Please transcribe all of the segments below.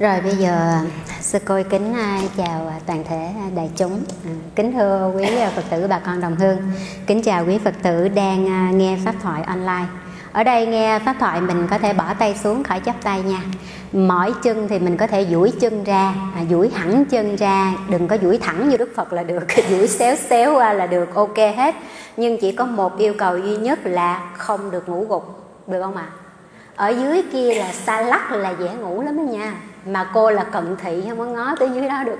Rồi bây giờ sư cô kính chào toàn thể đại chúng, kính thưa quý Phật tử bà con đồng hương, kính chào quý Phật tử đang nghe pháp thoại online. Ở đây nghe pháp thoại mình có thể bỏ tay xuống khỏi chắp tay nha. Mỏi chân thì mình có thể duỗi chân ra, duỗi hẳn chân ra, đừng có duỗi thẳng như Đức Phật là được, duỗi xéo xéo qua là được, ok hết. Nhưng chỉ có một yêu cầu duy nhất là không được ngủ gục, được không ạ? Ở dưới kia là xa lắc là dễ ngủ lắm đó nha. Mà cô là cận thị không có ngó tới dưới đó được.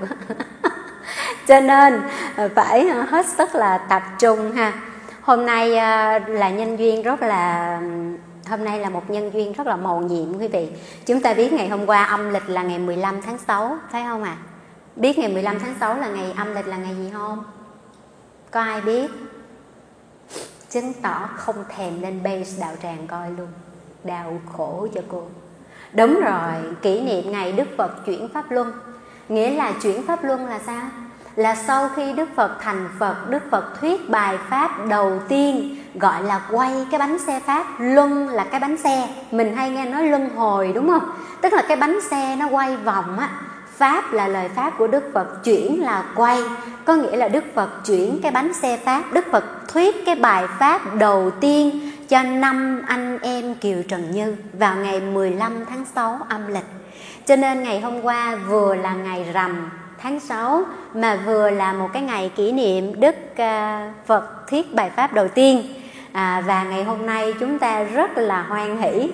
Cho nên phải hết sức là tập trung ha. Hôm nay là nhân duyên rất là... Hôm nay là một nhân duyên rất là mầu nhiệm quý vị. Chúng ta biết ngày hôm qua âm lịch là ngày 15 tháng 6, thấy không ạ? Biết ngày 15 tháng 6 là ngày âm lịch là ngày gì không? Có ai biết? Chứng tỏ không thèm lên base đạo tràng coi luôn. Đau khổ cho cô. Đúng rồi, kỷ niệm ngày Đức Phật chuyển Pháp Luân. Nghĩa là chuyển Pháp Luân là sao? Là sau khi Đức Phật thành Phật, Đức Phật thuyết bài Pháp đầu tiên gọi là quay cái bánh xe Pháp. Luân là cái bánh xe. Mình hay nghe nói luân hồi đúng không? Tức là cái bánh xe nó quay vòng á. Pháp là lời Pháp của Đức Phật, chuyển là quay. Có nghĩa là Đức Phật chuyển cái bánh xe Pháp. Đức Phật thuyết cái bài Pháp đầu tiên cho 5 anh em Kiều Trần Như vào ngày 15 tháng 6 âm lịch. Cho nên ngày hôm qua vừa là ngày rằm tháng 6 mà vừa là một cái ngày kỷ niệm Đức Phật thuyết bài Pháp đầu tiên. Và ngày hôm nay chúng ta rất là hoan hỷ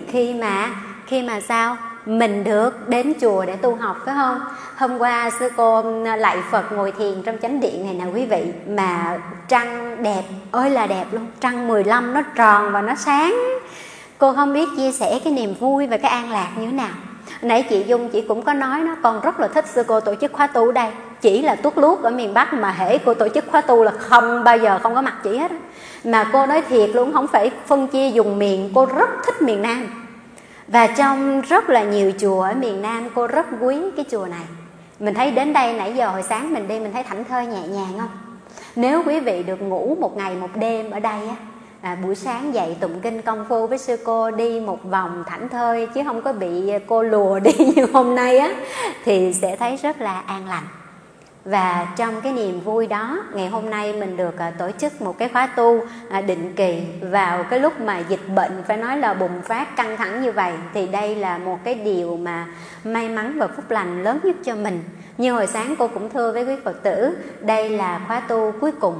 khi mà sao? Mình được đến chùa để tu học, phải không? Hôm qua sư cô lạy Phật ngồi thiền trong chánh điện này nè quý vị, mà trăng đẹp ơi là đẹp luôn. Trăng 15 nó tròn và nó sáng. Cô không biết chia sẻ cái niềm vui và cái an lạc như thế nào. Nãy chị Dung chị cũng có nói nó, con rất là thích sư cô tổ chức khóa tu ở đây. Chỉ là tuốt luốt ở miền Bắc mà hễ cô tổ chức khóa tu là không bao giờ không có mặt chị hết. Mà cô nói thiệt luôn, không phải phân chia vùng miền, cô rất thích miền Nam. Và trong rất là nhiều chùa ở miền Nam cô rất quý cái chùa này. Mình thấy đến đây nãy giờ hồi sáng mình đi mình thấy thảnh thơi nhẹ nhàng không? Nếu quý vị được ngủ một ngày một đêm ở đây á, buổi sáng dậy tụng kinh công phu với sư cô đi một vòng thảnh thơi chứ không có bị cô lùa đi như hôm nay á, thì sẽ thấy rất là an lành. Và trong cái niềm vui đó, ngày hôm nay mình được tổ chức một cái khóa tu định kỳ vào cái lúc mà dịch bệnh phải nói là bùng phát căng thẳng như vậy. Thì đây là một cái điều mà may mắn và phúc lành lớn nhất cho mình. Như hồi sáng cô cũng thưa với quý Phật tử, đây là khóa tu cuối cùng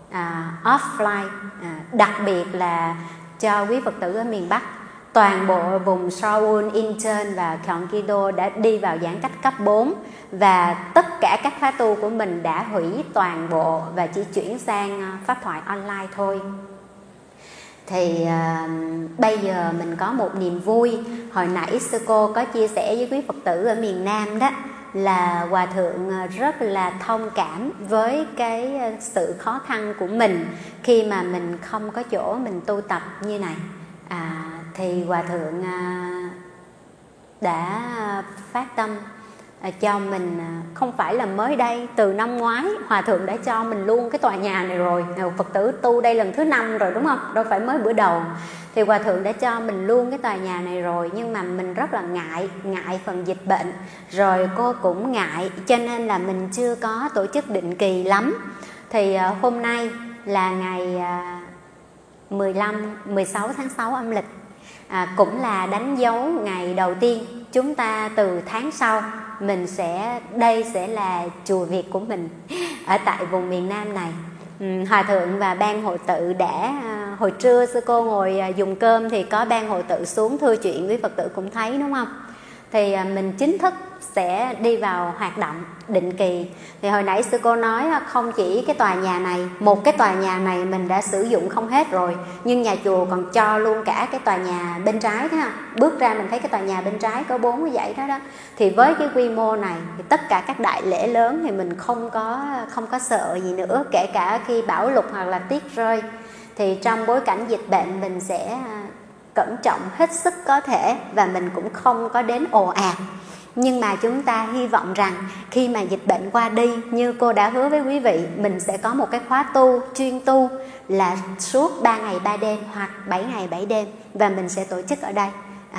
offline, đặc biệt là cho quý Phật tử ở miền Bắc. Toàn bộ vùng Seoul, Incheon và Gyeonggi-do đã đi vào giãn cách cấp 4 và tất cả các khóa tu của mình đã hủy toàn bộ và chỉ chuyển sang pháp thoại online thôi. Thì bây giờ mình có một niềm vui. Hồi nãy sư cô có chia sẻ với quý Phật tử ở miền Nam đó là Hòa Thượng rất là thông cảm với cái sự khó khăn của mình khi mà mình không có chỗ mình tu tập như này. Thì Hòa Thượng đã phát tâm cho mình, không phải là mới đây, từ năm ngoái Hòa Thượng đã cho mình luôn cái tòa nhà này rồi. Phật tử tu đây lần thứ 5 rồi đúng không? Đâu phải mới bữa đầu. Thì Hòa Thượng đã cho mình luôn cái tòa nhà này rồi. Nhưng mà mình rất là ngại phần dịch bệnh. Rồi cô cũng ngại, cho nên là mình chưa có tổ chức định kỳ lắm. Thì hôm nay là ngày 16 tháng 6 âm lịch, cũng là đánh dấu ngày đầu tiên chúng ta từ tháng sau đây sẽ là chùa Việt của mình ở tại vùng miền Nam này. Hòa Thượng và ban hội tự đã hồi trưa sư cô ngồi dùng cơm thì có ban hội tự xuống thưa chuyện với Phật tử cũng thấy đúng không? Thì mình chính thức sẽ đi vào hoạt động định kỳ. Thì hồi nãy sư cô nói không chỉ cái tòa nhà này, một cái tòa nhà này mình đã sử dụng không hết rồi, nhưng nhà chùa còn cho luôn cả cái tòa nhà bên trái đó. Bước ra mình thấy cái tòa nhà bên trái có 4 cái dãy đó. Thì với cái quy mô này thì tất cả các đại lễ lớn thì mình không có sợ gì nữa, kể cả khi bão lụt hoặc là tuyết rơi. Thì trong bối cảnh dịch bệnh mình sẽ cẩn trọng hết sức có thể và mình cũng không có đến ồ ạt. Nhưng mà chúng ta hy vọng rằng khi mà dịch bệnh qua đi, như cô đã hứa với quý vị, mình sẽ có một cái khóa tu, chuyên tu là suốt 3 ngày 3 đêm hoặc 7 ngày 7 đêm và mình sẽ tổ chức ở đây.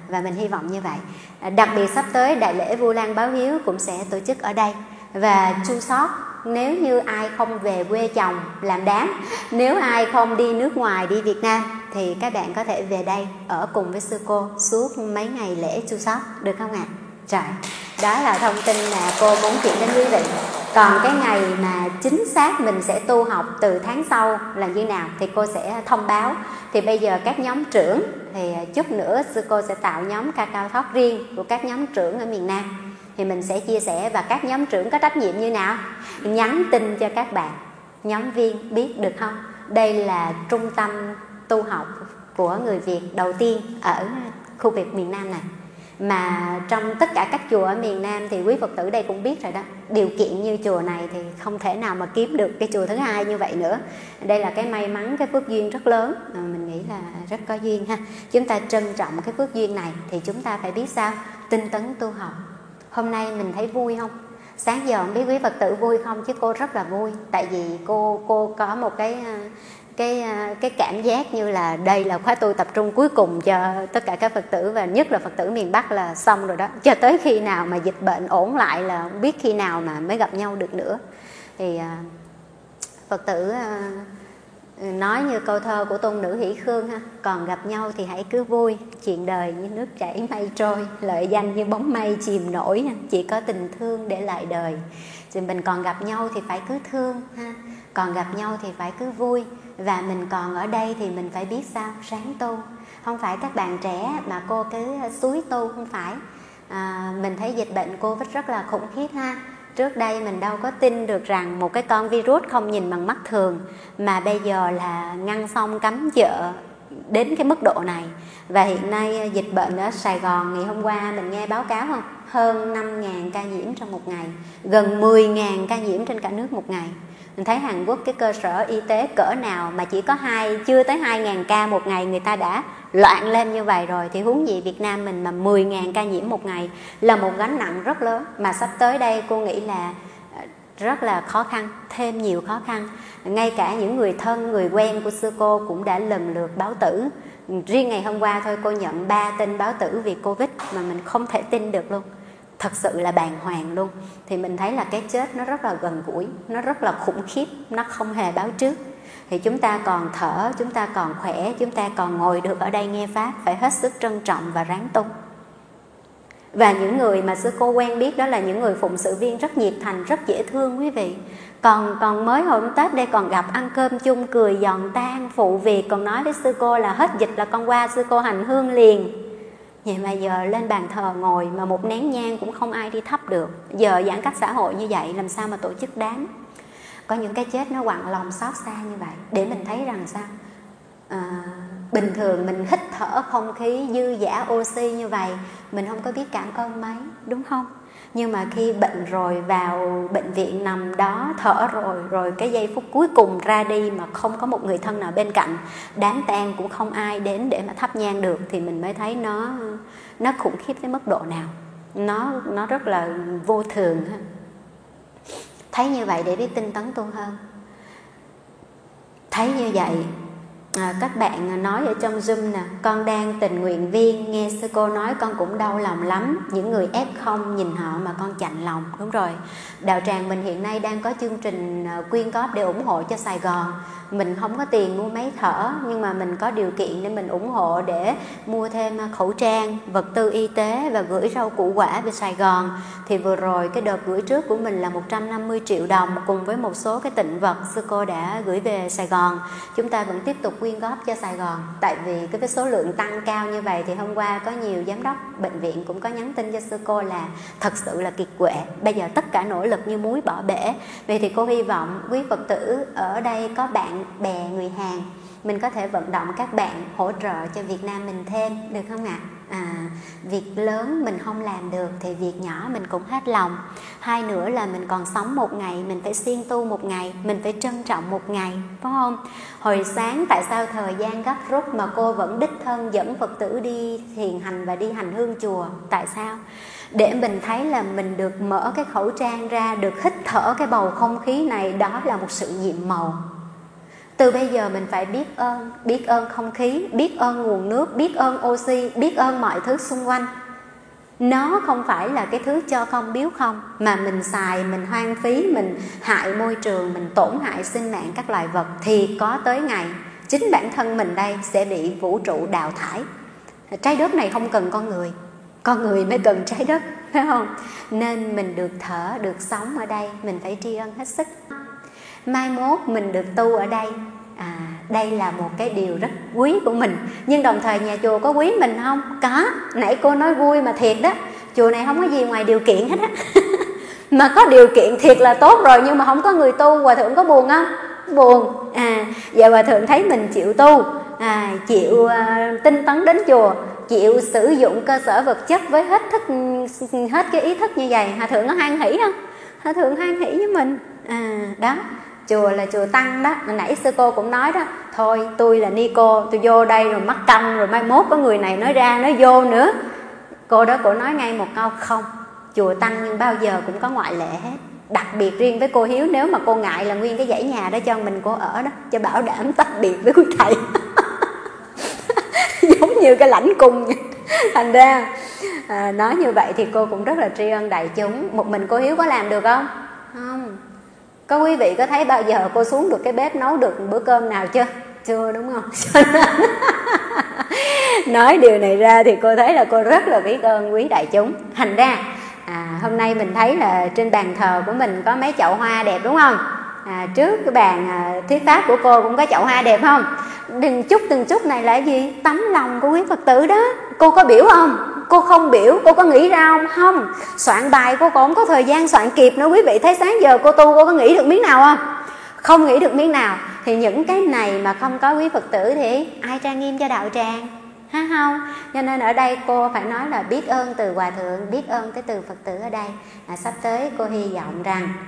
và mình hy vọng như vậy. Đặc biệt sắp tới đại lễ Vu Lan báo hiếu cũng sẽ tổ chức ở đây. Và chua sót, nếu như ai không về quê chồng làm đám, nếu ai không đi nước ngoài, đi Việt Nam, thì các bạn có thể về đây ở cùng với sư cô suốt mấy ngày lễ chua sót, được không ạ? Rồi, đó là thông tin mà cô muốn chuyển đến quý vị. Còn cái ngày mà chính xác mình sẽ tu học từ tháng sau là như nào thì cô sẽ thông báo. Thì bây giờ các nhóm trưởng, thì chút nữa sư cô sẽ tạo nhóm Cacao Talk riêng của các nhóm trưởng ở miền Nam. Thì mình sẽ chia sẻ, và các nhóm trưởng có trách nhiệm như nào? Nhắn tin cho các bạn nhóm viên biết, được không? Đây là trung tâm tu học của người Việt đầu tiên ở khu vực miền Nam này. Mà trong tất cả các chùa ở miền Nam thì quý Phật tử đây cũng biết rồi đó, điều kiện như chùa này thì không thể nào mà kiếm được cái chùa thứ hai như vậy nữa. Đây là cái may mắn, cái phước duyên rất lớn, mình nghĩ là rất có duyên ha. Chúng ta trân trọng cái phước duyên này thì chúng ta phải biết sao? Tinh tấn tu học. Hôm nay mình thấy vui không? Sáng giờ không biết quý Phật tử vui không, chứ cô rất là vui. Tại vì cô có một cái cảm giác như là đây là khóa tu tập trung cuối cùng cho tất cả các Phật tử, và nhất là Phật tử miền Bắc là xong rồi đó. Cho tới khi nào mà dịch bệnh ổn lại là không biết khi nào mà mới gặp nhau được nữa. Thì Phật tử nói như câu thơ của tôn nữ Hỷ Khương ha: còn gặp nhau thì hãy cứ vui, chuyện đời như nước chảy mây trôi, lợi danh như bóng mây chìm nổi, chỉ có tình thương để lại đời. Thì mình còn gặp nhau thì phải cứ thương ha, còn gặp nhau thì phải cứ vui. Và mình còn ở đây thì mình phải biết sao? Ráng tu. Không phải các bạn trẻ mà cô cứ xúi tu, không phải. Mình thấy dịch bệnh Covid rất là khủng khiếp ha. Trước đây mình đâu có tin được rằng một cái con virus không nhìn bằng mắt thường, mà bây giờ là ngăn xong cấm chợ đến cái mức độ này. Và hiện nay dịch bệnh ở Sài Gòn, ngày hôm qua mình nghe báo cáo không? Hơn 5.000 ca nhiễm trong một ngày, gần 10.000 ca nhiễm trên cả nước một ngày. Mình thấy Hàn Quốc cái cơ sở y tế cỡ nào mà chỉ có chưa tới 2.000 ca một ngày người ta đã loạn lên như vậy rồi, thì huống gì Việt Nam mình mà 10.000 ca nhiễm một ngày là một gánh nặng rất lớn. Mà sắp tới đây cô nghĩ là rất là khó khăn, thêm nhiều khó khăn. Ngay cả những người thân, người quen của sư cô cũng đã lần lượt báo tử. Riêng ngày hôm qua thôi cô nhận 3 tin báo tử vì Covid mà mình không thể tin được luôn. Thật sự là bàng hoàng luôn. Thì mình thấy là cái chết nó rất là gần gũi, nó rất là khủng khiếp, nó không hề báo trước. Thì chúng ta còn thở, chúng ta còn khỏe, chúng ta còn ngồi được ở đây nghe Pháp, phải hết sức trân trọng và ráng tu. Và những người mà sư cô quen biết đó là những người phụng sự viên rất nhiệt thành, rất dễ thương quý vị. Còn mới hôm Tết đây còn gặp ăn cơm chung, cười giòn tan, phụ việc, còn nói với sư cô là hết dịch là con qua sư cô hành hương liền. Vậy mà giờ lên bàn thờ ngồi mà một nén nhang cũng không ai đi thắp được. Giờ giãn cách xã hội như vậy làm sao mà tổ chức đám? Có những cái chết nó quặn lòng xót xa như vậy, để mình thấy rằng sao? Bình thường mình hít thở không khí dư dả oxy như vậy, mình không có biết cảm ơn mấy, đúng không? Nhưng mà khi bệnh rồi, vào bệnh viện nằm đó thở rồi cái giây phút cuối cùng ra đi mà không có một người thân nào bên cạnh, đám tang cũng không ai đến để mà thắp nhang được, thì mình mới thấy nó khủng khiếp tới mức độ nào. Nó rất là vô thường. Thấy như vậy để biết tinh tấn tu hơn. Thấy như vậy, các bạn nói ở trong Zoom nè: con đang tình nguyện viên, nghe sư cô nói con cũng đau lòng lắm. Những người F0 nhìn họ mà con chạnh lòng. Đúng rồi, đạo tràng mình hiện nay đang có chương trình quyên góp để ủng hộ cho Sài Gòn. Mình không có tiền mua máy thở, nhưng mà mình có điều kiện để mình ủng hộ, để mua thêm khẩu trang, vật tư y tế và gửi rau củ quả về Sài Gòn. Thì vừa rồi cái đợt gửi trước của mình là 150 triệu đồng cùng với một số cái tịnh vật sư cô đã gửi về Sài Gòn. Chúng ta vẫn tiếp tục quyên góp cho Sài Gòn. Tại vì cái số lượng tăng cao như vậy thì hôm qua có nhiều giám đốc bệnh viện cũng có nhắn tin cho sư cô là thật sự là kiệt quệ. Bây giờ tất cả nỗ lực như muối bỏ bể. Vậy thì cô hy vọng quý Phật tử ở đây có bạn bè người Hàn, mình có thể vận động các bạn hỗ trợ cho Việt Nam mình thêm, được không ạ? Việc lớn mình không làm được thì việc nhỏ mình cũng hết lòng. Hai nữa là mình còn sống một ngày, mình phải siêng tu một ngày, mình phải trân trọng một ngày, phải không? Hồi sáng tại sao thời gian gấp rút mà cô vẫn đích thân dẫn Phật tử đi thiền hành và đi hành hương chùa? Tại sao? Để mình thấy là mình được mở cái khẩu trang ra, được hít thở cái bầu không khí này, đó là một sự nhiệm màu. Từ bây giờ mình phải biết ơn không khí, biết ơn nguồn nước, biết ơn oxy, biết ơn mọi thứ xung quanh. Nó không phải là cái thứ cho không biếu không, mà mình xài, mình hoang phí, mình hại môi trường, mình tổn hại sinh mạng các loài vật, thì có tới ngày chính bản thân mình đây sẽ bị vũ trụ đào thải. Trái đất này không cần con người mới cần trái đất, phải không? Nên mình được thở, được sống ở đây, mình phải tri ân hết sức. Mai mốt mình được tu ở đây, đây là một cái điều rất quý của mình. Nhưng đồng thời nhà chùa có quý mình không? Có. Nãy cô nói vui mà thiệt đó, chùa này không có gì ngoài điều kiện hết á. Mà có điều kiện thiệt là tốt rồi, nhưng mà không có người tu. Hòa thượng có buồn không? Buồn. Giờ hòa thượng thấy mình chịu tu, chịu tinh tấn đến chùa, chịu sử dụng cơ sở vật chất với hết cái ý thức như vậy, hòa thượng có hoan hỷ không? Hòa thượng hoan hỷ với mình. Đó, chùa là chùa Tăng đó. Nãy sư cô cũng nói đó, thôi tôi là ni cô, tôi vô đây rồi mắc câm, rồi mai mốt có người này nói ra nói vô nữa. Cô đó cô nói ngay một câu, không, chùa Tăng nhưng bao giờ cũng có ngoại lệ hết. Đặc biệt riêng với cô Hiếu, nếu mà cô ngại là nguyên cái dãy nhà đó cho mình cô ở đó, cho bảo đảm tách biệt với quý thầy. Giống như cái lãnh cung. Thành ra nói như vậy thì cô cũng rất là tri ân đại chúng. Một mình cô Hiếu có làm được không? Không. Có quý vị có thấy bao giờ cô xuống được cái bếp nấu được bữa cơm nào chưa? Chưa, đúng không? Nói điều này ra thì cô thấy là cô rất là biết ơn quý đại chúng. Thành ra hôm nay mình thấy là trên bàn thờ của mình có mấy chậu hoa đẹp, đúng không? Trước cái bàn thuyết pháp của cô cũng có chậu hoa đẹp không? Từng chút này là gì? Tấm lòng của quý Phật tử đó. Cô có biểu không? Cô không biểu, cô có nghĩ ra không? Không. Soạn bài cô còn không có thời gian soạn kịp nữa. Quý vị thấy sáng giờ cô tu, cô có nghĩ được miếng nào không? Không nghĩ được miếng nào. Thì những cái này mà không có quý Phật tử thì ai trang nghiêm cho đạo tràng? Ha không? Cho nên ở đây cô phải nói là biết ơn từ Hòa Thượng, biết ơn cái từ Phật tử ở đây. Sắp tới cô hy vọng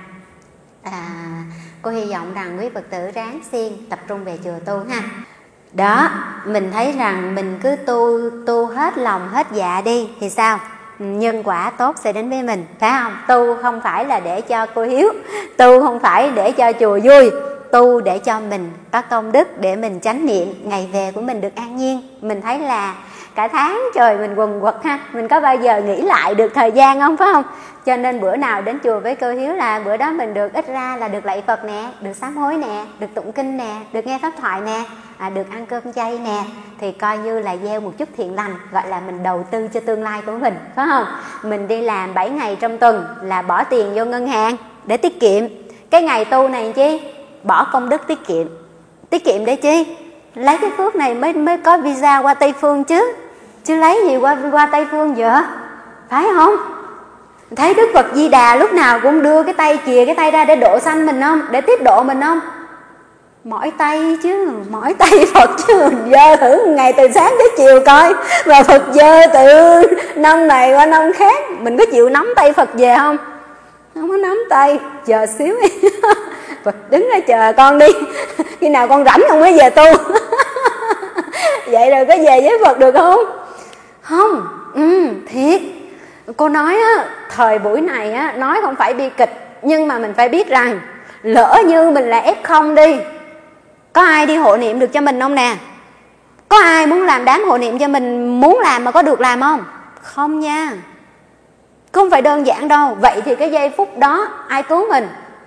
rằng quý Phật tử ráng siêng tập trung về chùa tu ha. Đó, mình thấy rằng mình cứ tu hết lòng hết dạ đi thì sao? Nhân quả tốt sẽ đến với mình, phải không? Tu không phải là để cho cô Hiếu, tu không phải để cho chùa vui, tu để cho mình có công đức, để mình chánh niệm, ngày về của mình được an nhiên. Mình thấy là cả tháng trời mình quần quật ha, mình có bao giờ nghĩ lại được thời gian không, phải không? Cho nên bữa nào đến chùa với cô Hiếu là bữa đó mình được ít ra là được lạy Phật nè, được sám hối nè, được tụng kinh nè, được nghe pháp thoại nè, được ăn cơm chay nè, thì coi như là gieo một chút thiện lành, gọi là mình đầu tư cho tương lai của mình, phải không? Mình đi làm 7 ngày trong tuần là bỏ tiền vô ngân hàng để tiết kiệm. Cái ngày tu này chi? Bỏ công đức tiết kiệm để chi? Lấy cái phước này mới có visa qua Tây Phương chứ lấy gì qua Tây Phương vậy, phải không? Thấy Đức Phật Di Đà lúc nào cũng đưa cái tay, chìa cái tay ra để độ sanh mình không? Để tiếp độ mình không? Mỏi tay Phật chứ. Dơ thử ngày từ sáng tới chiều coi, và Phật dơ từ năm này qua năm khác, mình có chịu nắm tay Phật về không? Không có nắm tay, chờ xíu. Phật đứng ra chờ con đi, khi nào con rảnh con mới về tu. Vậy rồi có về với Phật được không? Không. Thiệt. Cô nói á, thời buổi này á, nói không phải bi kịch, nhưng mà mình phải biết rằng lỡ như mình là F0 đi, có ai đi hộ niệm được cho mình không nè? Có ai muốn làm đám hộ niệm cho mình, muốn làm mà có được làm không? Không nha, không phải đơn giản đâu. Vậy thì cái giây phút đó ai cứu mình?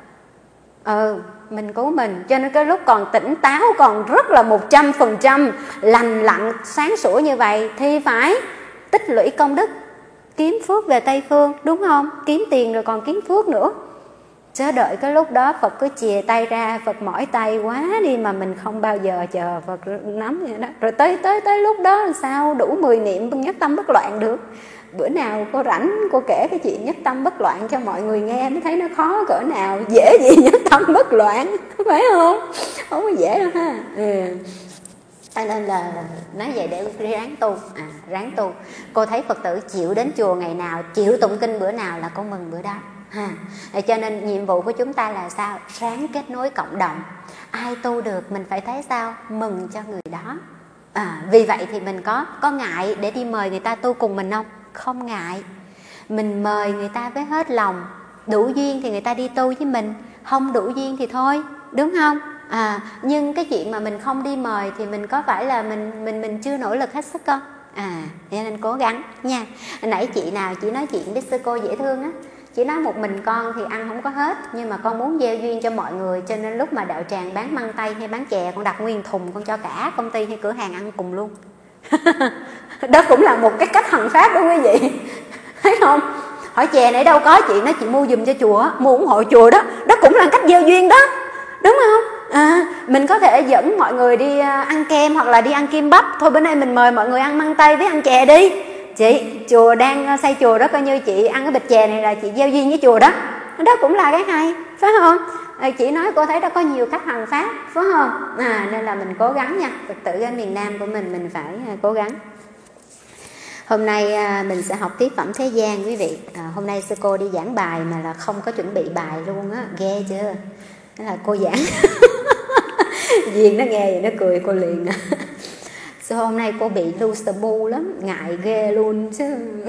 Mình cứu mình. Cho nên cái lúc còn tỉnh táo, còn rất là 100% lành lặn sáng sủa như vậy thì phải tích lũy công đức, kiếm phước về Tây Phương, đúng không? Kiếm tiền rồi còn kiếm phước nữa. Chứ đợi cái lúc đó Phật cứ chìa tay ra, Phật mỏi tay quá đi mà mình không bao giờ chờ Phật nắm vậy đó. Rồi tới lúc đó sao đủ 10 niệm nhất tâm bất loạn được? Bữa nào cô rảnh cô kể cái chuyện nhất tâm bất loạn cho mọi người nghe mới thấy nó khó cỡ nào. Dễ gì nhất tâm bất loạn, phải không? Không có dễ đâu ha. Cho nên là nói vậy để ráng tu. Ráng tu. Cô thấy Phật tử chịu đến chùa ngày nào, chịu tụng kinh bữa nào là cô mừng bữa đó. Cho nên nhiệm vụ của chúng ta là sao? Ráng kết nối cộng đồng. Ai tu được mình phải thấy sao? Mừng cho người đó. Vì vậy thì mình có ngại để đi mời người ta tu cùng mình không? Không ngại. Mình mời người ta với hết lòng. Đủ duyên thì người ta đi tu với mình, không đủ duyên thì thôi, đúng không? Nhưng cái chuyện mà mình không đi mời thì mình có phải là mình chưa nỗ lực hết sức không? Cho nên cố gắng nha. Nãy chị nào chị nói chuyện với sư cô dễ thương á, chị nói một mình con thì ăn không có hết, nhưng mà con muốn gieo duyên cho mọi người, cho nên lúc mà đạo tràng bán măng tây hay bán chè, con đặt nguyên thùng con cho cả công ty hay cửa hàng ăn cùng luôn. Đó cũng là một cái cách hành pháp đó quý vị. Thấy không? Hỏi chè này đâu có, chị nói chị mua giùm cho chùa, mua ủng hộ chùa đó. Đó cũng là cách gieo duyên đó, đúng không? Mình có thể dẫn mọi người đi ăn kem hoặc là đi ăn kim bắp. Thôi bữa nay mình mời mọi người ăn măng tây với ăn chè đi. Chị, chùa đang xây chùa đó, coi như chị ăn cái bịch chè này là chị gieo duyên với chùa đó. Đó cũng là cái hay, phải không? Chị nói cô thấy đó có nhiều cách hành pháp, phải không? Nên là mình cố gắng nha. Phật tử ở miền Nam của mình phải cố gắng. Hôm nay mình sẽ học tiếp phẩm thế gian quý vị. Hôm nay sư cô đi giảng bài mà là không có chuẩn bị bài luôn á, ghê chưa? Đó là cô giảng. Duyên nó nghe vậy nó cười cô liền. Hôm nay cô bị loser bu lắm, ngại ghê luôn chứ.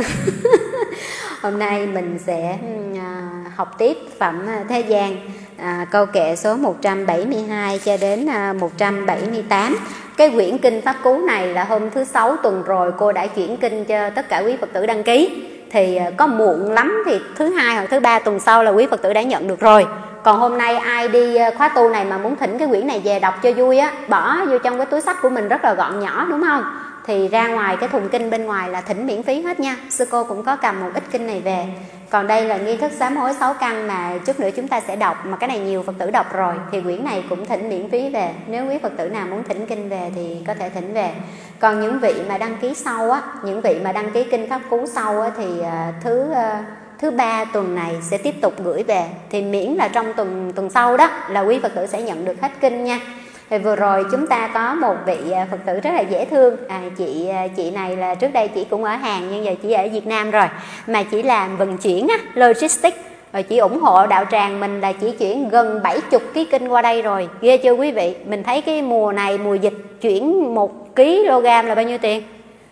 Hôm nay mình sẽ học tiếp phẩm thế gian, câu kệ số 172 cho đến 178. Cái quyển kinh Pháp Cú này là hôm thứ 6 tuần rồi cô đã chuyển kinh cho tất cả quý Phật tử đăng ký. Thì có muộn lắm thì thứ 2 hoặc thứ 3 tuần sau là quý Phật tử đã nhận được rồi. Còn hôm nay ai đi khóa tu này mà muốn thỉnh cái quyển này về đọc cho vui á, bỏ vô trong cái túi sách của mình rất là gọn nhỏ, đúng không? Thì ra ngoài cái thùng kinh bên ngoài là thỉnh miễn phí hết nha. Sư cô cũng có cầm một ít kinh này về. Còn đây là nghi thức sám hối 6 căn mà chút nữa chúng ta sẽ đọc, mà cái này nhiều Phật tử đọc rồi. Thì quyển này cũng thỉnh miễn phí về. Nếu quý Phật tử nào muốn thỉnh kinh về thì có thể thỉnh về. Còn những vị mà đăng ký sau á, những vị mà đăng ký kinh Pháp Cú sau á, thì thứ 3 tuần này sẽ tiếp tục gửi về. Thì miễn là trong tuần sau đó là quý Phật tử sẽ nhận được hết kinh nha. Thì vừa rồi chúng ta có một vị Phật tử rất là dễ thương. Chị này là trước đây chị cũng ở Hàn nhưng giờ chị ở Việt Nam rồi, mà chị làm vận chuyển á, logistics. Rồi chị ủng hộ đạo tràng mình là chị chuyển gần 70 kg kinh qua đây rồi. Ghê chưa quý vị? Mình thấy cái mùa này, mùa dịch, chuyển 1 kg là bao nhiêu tiền?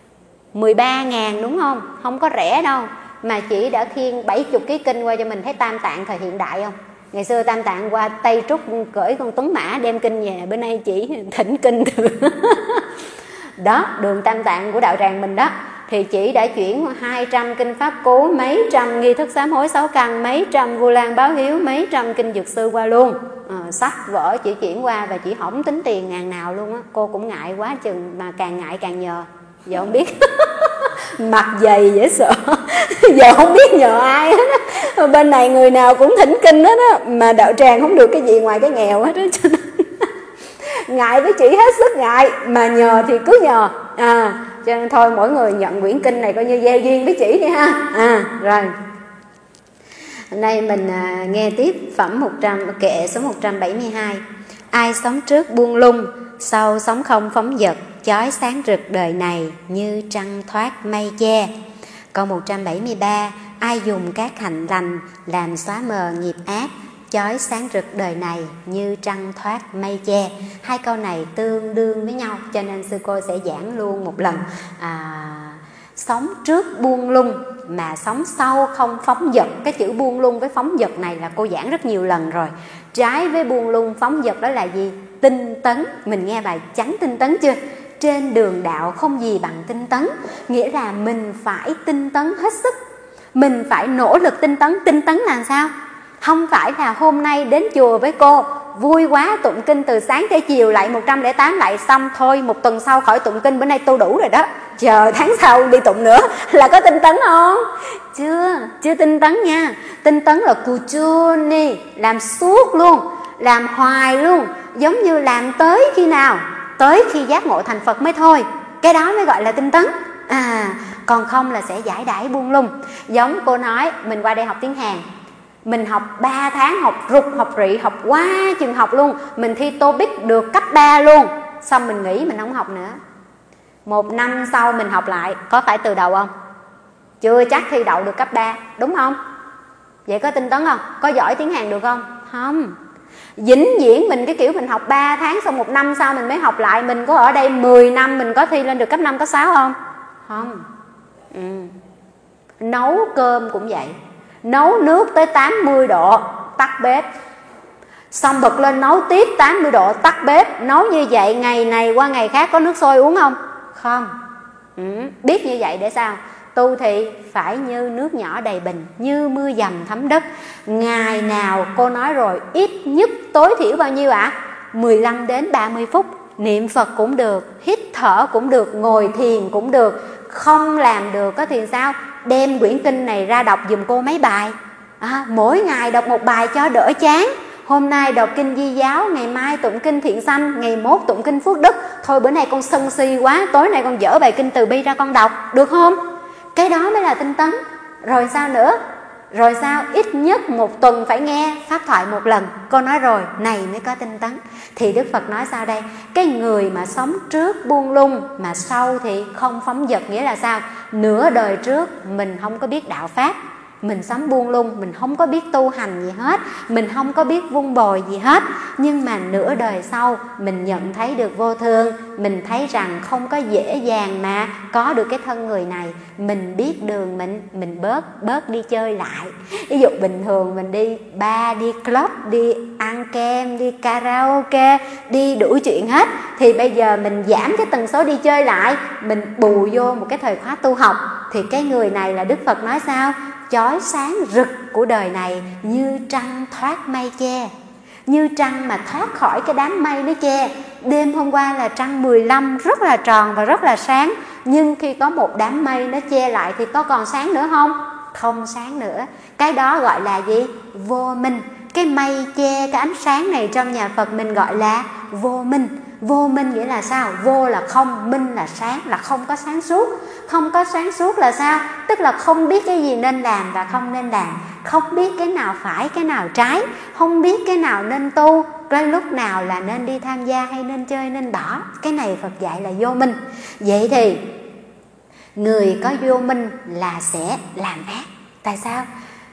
13.000 đúng không? Không có rẻ đâu. Mà chị đã khiêng 70 kg kinh qua cho mình. Thấy Tam Tạng thời hiện đại không? Ngày xưa Tam Tạng qua Tây Trúc cởi con tuấn mã đem kinh về, bữa nay chỉ thỉnh kinh từ đó, đường Tam Tạng của đạo tràng mình đó. Thì chị đã chuyển 200 kinh Pháp Cú, mấy trăm nghi thức sám hối 6 căn, mấy trăm Vu Lan báo hiếu, mấy trăm kinh Dược sư qua luôn. Sách vở chị chuyển qua và chị không tính tiền ngàn nào luôn á. Cô cũng ngại quá chừng, mà càng ngại càng nhờ. Giờ không biết mặt dày dễ sợ. Giờ không biết nhờ ai hết á. Bên này người nào cũng thỉnh kinh hết á, mà đạo tràng không được cái gì ngoài cái nghèo hết á. Cho nên ngại với chị hết sức ngại, mà nhờ thì cứ nhờ. Cho nên thôi mỗi người nhận quyển kinh này coi như gieo duyên với chị đi ha. Rồi hôm nay mình nghe tiếp phẩm kệ số 172. Ai sống trước buông lung, sau sống không phóng dật, chói sáng rực đời này như trăng thoát mây che. Câu 173. Ai dùng các hạnh lành làm xóa mờ nghiệp ác, chói sáng rực đời này như trăng thoát mây che. Hai câu này tương đương với nhau, cho nên sư cô sẽ giảng luôn một lần. Sống trước buông lung mà sống sau không phóng dật. Cái chữ buông lung với phóng dật này là cô giảng rất nhiều lần rồi. Trái với buông lung phóng dật đó là gì? Tinh tấn. Mình nghe bài chánh tinh tấn chưa? Trên đường đạo không gì bằng tinh tấn. Nghĩa là mình phải tinh tấn hết sức, mình phải nỗ lực tinh tấn. Tinh tấn là sao? Không phải là hôm nay đến chùa với cô vui quá tụng kinh từ sáng tới chiều lại 108 lại xong thôi, một tuần sau khỏi tụng kinh, bữa nay tu đủ rồi đó, chờ tháng sau đi tụng nữa, là có tinh tấn không? Chưa tinh tấn nha. Tinh tấn là kuchuni, làm suốt luôn, làm hoài luôn, giống như làm tới khi nào? Tới khi giác ngộ thành Phật mới thôi. Cái đó mới gọi là tinh tấn. Còn không là sẽ giải đãi buông lung. Giống cô nói, mình qua đây học tiếng Hàn, mình học 3 tháng, học rục, học rị, học quá chừng học luôn. Mình thi TOEIC được cấp 3 luôn. Xong mình nghỉ, mình không học nữa. 1 năm sau mình học lại, có phải từ đầu không? Chưa chắc thi đậu được cấp 3, đúng không? Vậy có tinh tấn không? Có giỏi tiếng Hàn được không? Không. Vĩnh viễn mình cái kiểu mình học 3 tháng xong 1 năm sau mình mới học lại. Mình có ở đây 10 năm mình có thi lên được cấp 5, cấp 6 không? Không. Nấu cơm cũng vậy. Nấu nước tới 80 độ, tắt bếp. Xong bật lên nấu tiếp 80 độ, tắt bếp. Nấu như vậy ngày này qua ngày khác có nước sôi uống không? Không. Biết như vậy để sao? Tu thì phải như nước nhỏ đầy bình, như mưa dầm thấm đất. Ngày nào cô nói rồi, ít nhất tối thiểu bao nhiêu ạ? 15 đến 30 phút. Niệm Phật cũng được, hít thở cũng được, ngồi thiền cũng được. Không làm được có thì sao? Đem quyển kinh này ra đọc giùm cô mấy bài. Mỗi ngày đọc một bài cho đỡ chán. Hôm nay đọc kinh Di Giáo, ngày mai tụng kinh Thiện Sanh, ngày mốt tụng kinh Phước Đức. Thôi bữa nay con sân si quá, tối nay con dở bài kinh Từ Bi ra con đọc, được không? Cái đó mới là tinh tấn. Rồi sao nữa? Rồi sao? Ít nhất một tuần phải nghe pháp thoại một lần. Cô nói rồi, này mới có tinh tấn. Thì Đức Phật nói sao đây? Cái người mà sống trước buông lung, mà sau thì không phóng dật, nghĩa là sao? Nửa đời trước mình không có biết đạo pháp, mình sống buông lung, mình không có biết tu hành gì hết, mình không có biết vun bồi gì hết. Nhưng mà nửa đời sau mình nhận thấy được vô thường, mình thấy rằng không có dễ dàng mà có được cái thân người này. Mình biết đường, mình bớt đi chơi lại. Ví dụ bình thường mình đi bar, đi club, đi ăn kem, đi karaoke, đi đủ chuyện hết. Thì bây giờ mình giảm cái tần số đi chơi lại, mình bù vô một cái thời khóa tu học. Thì cái người này là Đức Phật nói sao? Chói sáng rực của đời này như trăng thoát mây che. Như trăng mà thoát khỏi cái đám mây nó che. Đêm hôm qua là trăng 15 rất là tròn và rất là sáng. Nhưng khi có một đám mây nó che lại thì có còn sáng nữa không? Không sáng nữa. Cái đó gọi là gì? Vô minh. Cái mây che cái ánh sáng này trong nhà Phật mình gọi là vô minh. Vô minh nghĩa là sao? Vô là không, minh là sáng, là không có sáng suốt. Không có sáng suốt là sao? Tức là không biết cái gì nên làm và không nên làm, không biết cái nào phải, cái nào trái, không biết cái nào nên tu, cái lúc nào là nên đi tham gia hay nên chơi, nên bỏ. Cái này Phật dạy là vô minh. Vậy thì người có vô minh là sẽ làm ác. Tại sao?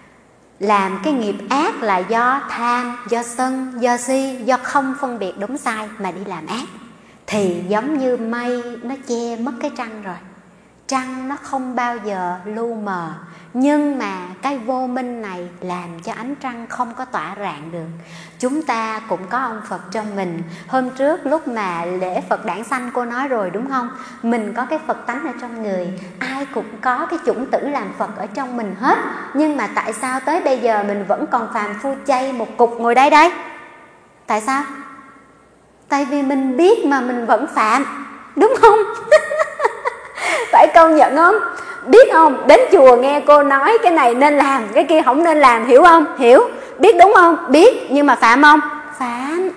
Làm cái nghiệp ác là do tham, do sân, do si, do không phân biệt đúng sai mà đi làm ác. Thì giống như mây nó che mất cái trăng rồi. Trăng nó không bao giờ lu mờ. Nhưng mà cái vô minh này làm cho ánh trăng không có tỏa rạng được. Chúng ta cũng có ông Phật trong mình. Hôm trước lúc mà lễ Phật đản sanh cô nói rồi đúng không? Mình có cái Phật tánh ở trong người. Ai cũng có cái chủng tử làm Phật ở trong mình hết. Nhưng mà tại sao tới bây giờ mình vẫn còn phàm phu chay một cục ngồi đây đây? Tại sao? Tại vì mình biết mà mình vẫn phạm. Đúng không? Phải công nhận không? Biết không? Đến chùa nghe cô nói cái này nên làm, cái kia không nên làm, hiểu không? Hiểu. Biết đúng không? Biết. Nhưng mà phạm không? Phạm.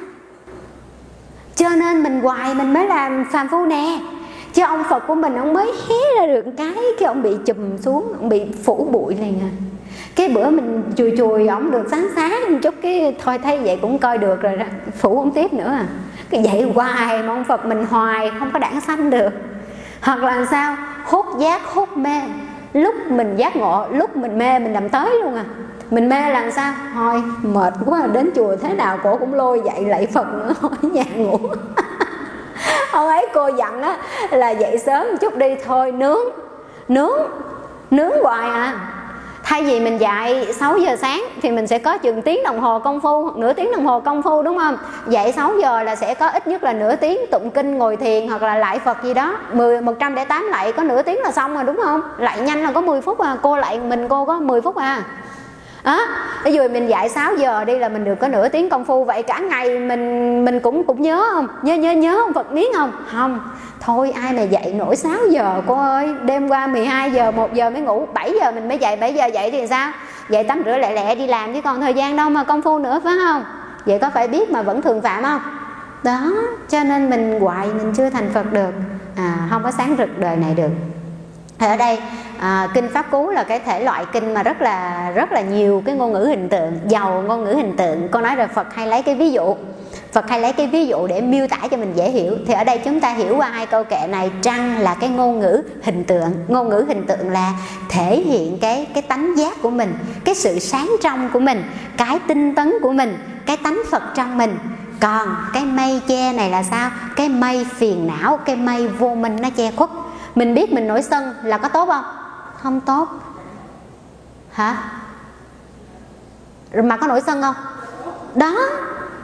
Cho nên mình hoài mình mới làm phàm phu nè. Chứ ông Phật của mình ông mới hé ra được cái ông bị chùm xuống, ông bị phủ bụi liền à. Cái bữa mình chùi ông được sáng một chút, cái thôi thấy vậy cũng coi được rồi đó, phủ không tiếp nữa à. Cái vậy hoài mà ông Phật mình hoài không có đản sanh được. Hoặc là sao? Hút giác hút mê. Lúc mình giác ngộ, lúc mình mê mình làm tới luôn à. Mình mê là sao? Thôi mệt quá, đến chùa thế nào cổ cũng lôi dậy lạy Phật nữa, thôi nhà ngủ. Hôm ấy cô dặn á là dậy sớm một chút đi, thôi nướng hoài à. Thay vì mình dậy 6 giờ sáng thì mình sẽ có chừng tiếng đồng hồ công phu hoặc nửa tiếng đồng hồ công phu, đúng không? Dậy 6 giờ là sẽ có ít nhất là nửa tiếng tụng kinh, ngồi thiền hoặc là lạy Phật gì đó. 108 lạy có nửa tiếng là xong rồi, đúng không? Lạy nhanh là có 10 phút à. Cô lạy mình cô có 10 phút à. Ví dụ mình dạy 6 giờ đi là mình được có nửa tiếng công phu. Vậy cả ngày mình cũng nhớ không? Nhớ không Phật miếng không? Không. Thôi ai mà dậy nổi 6 giờ cô ơi. Đêm qua 12 giờ 1 giờ mới ngủ, 7 giờ mình mới dậy. 7 giờ dậy thì sao? Dậy tắm rửa lẹ đi làm chứ còn thời gian đâu mà công phu nữa, phải không? Vậy có phải biết mà vẫn thường phạm không? Đó, cho nên mình hoài mình chưa thành Phật được, không có sáng rực đời này được. Ở đây kinh Pháp Cú là cái thể loại kinh mà rất là nhiều cái ngôn ngữ hình tượng, giàu ngôn ngữ hình tượng. Cô nói rồi Phật hay lấy cái ví dụ. Phật hay lấy cái ví dụ để miêu tả cho mình dễ hiểu. Thì ở đây chúng ta hiểu qua hai câu kệ này, trăng là cái ngôn ngữ hình tượng. Ngôn ngữ hình tượng là thể hiện cái tánh giác của mình, cái sự sáng trong của mình, cái tinh tấn của mình, cái tánh Phật trong mình. Còn cái mây che này là sao? Cái mây phiền não, cái mây vô minh nó che khuất. Mình biết mình nổi sân là có tốt không? Không tốt. Hả? Mà có nổi sân không? Đó.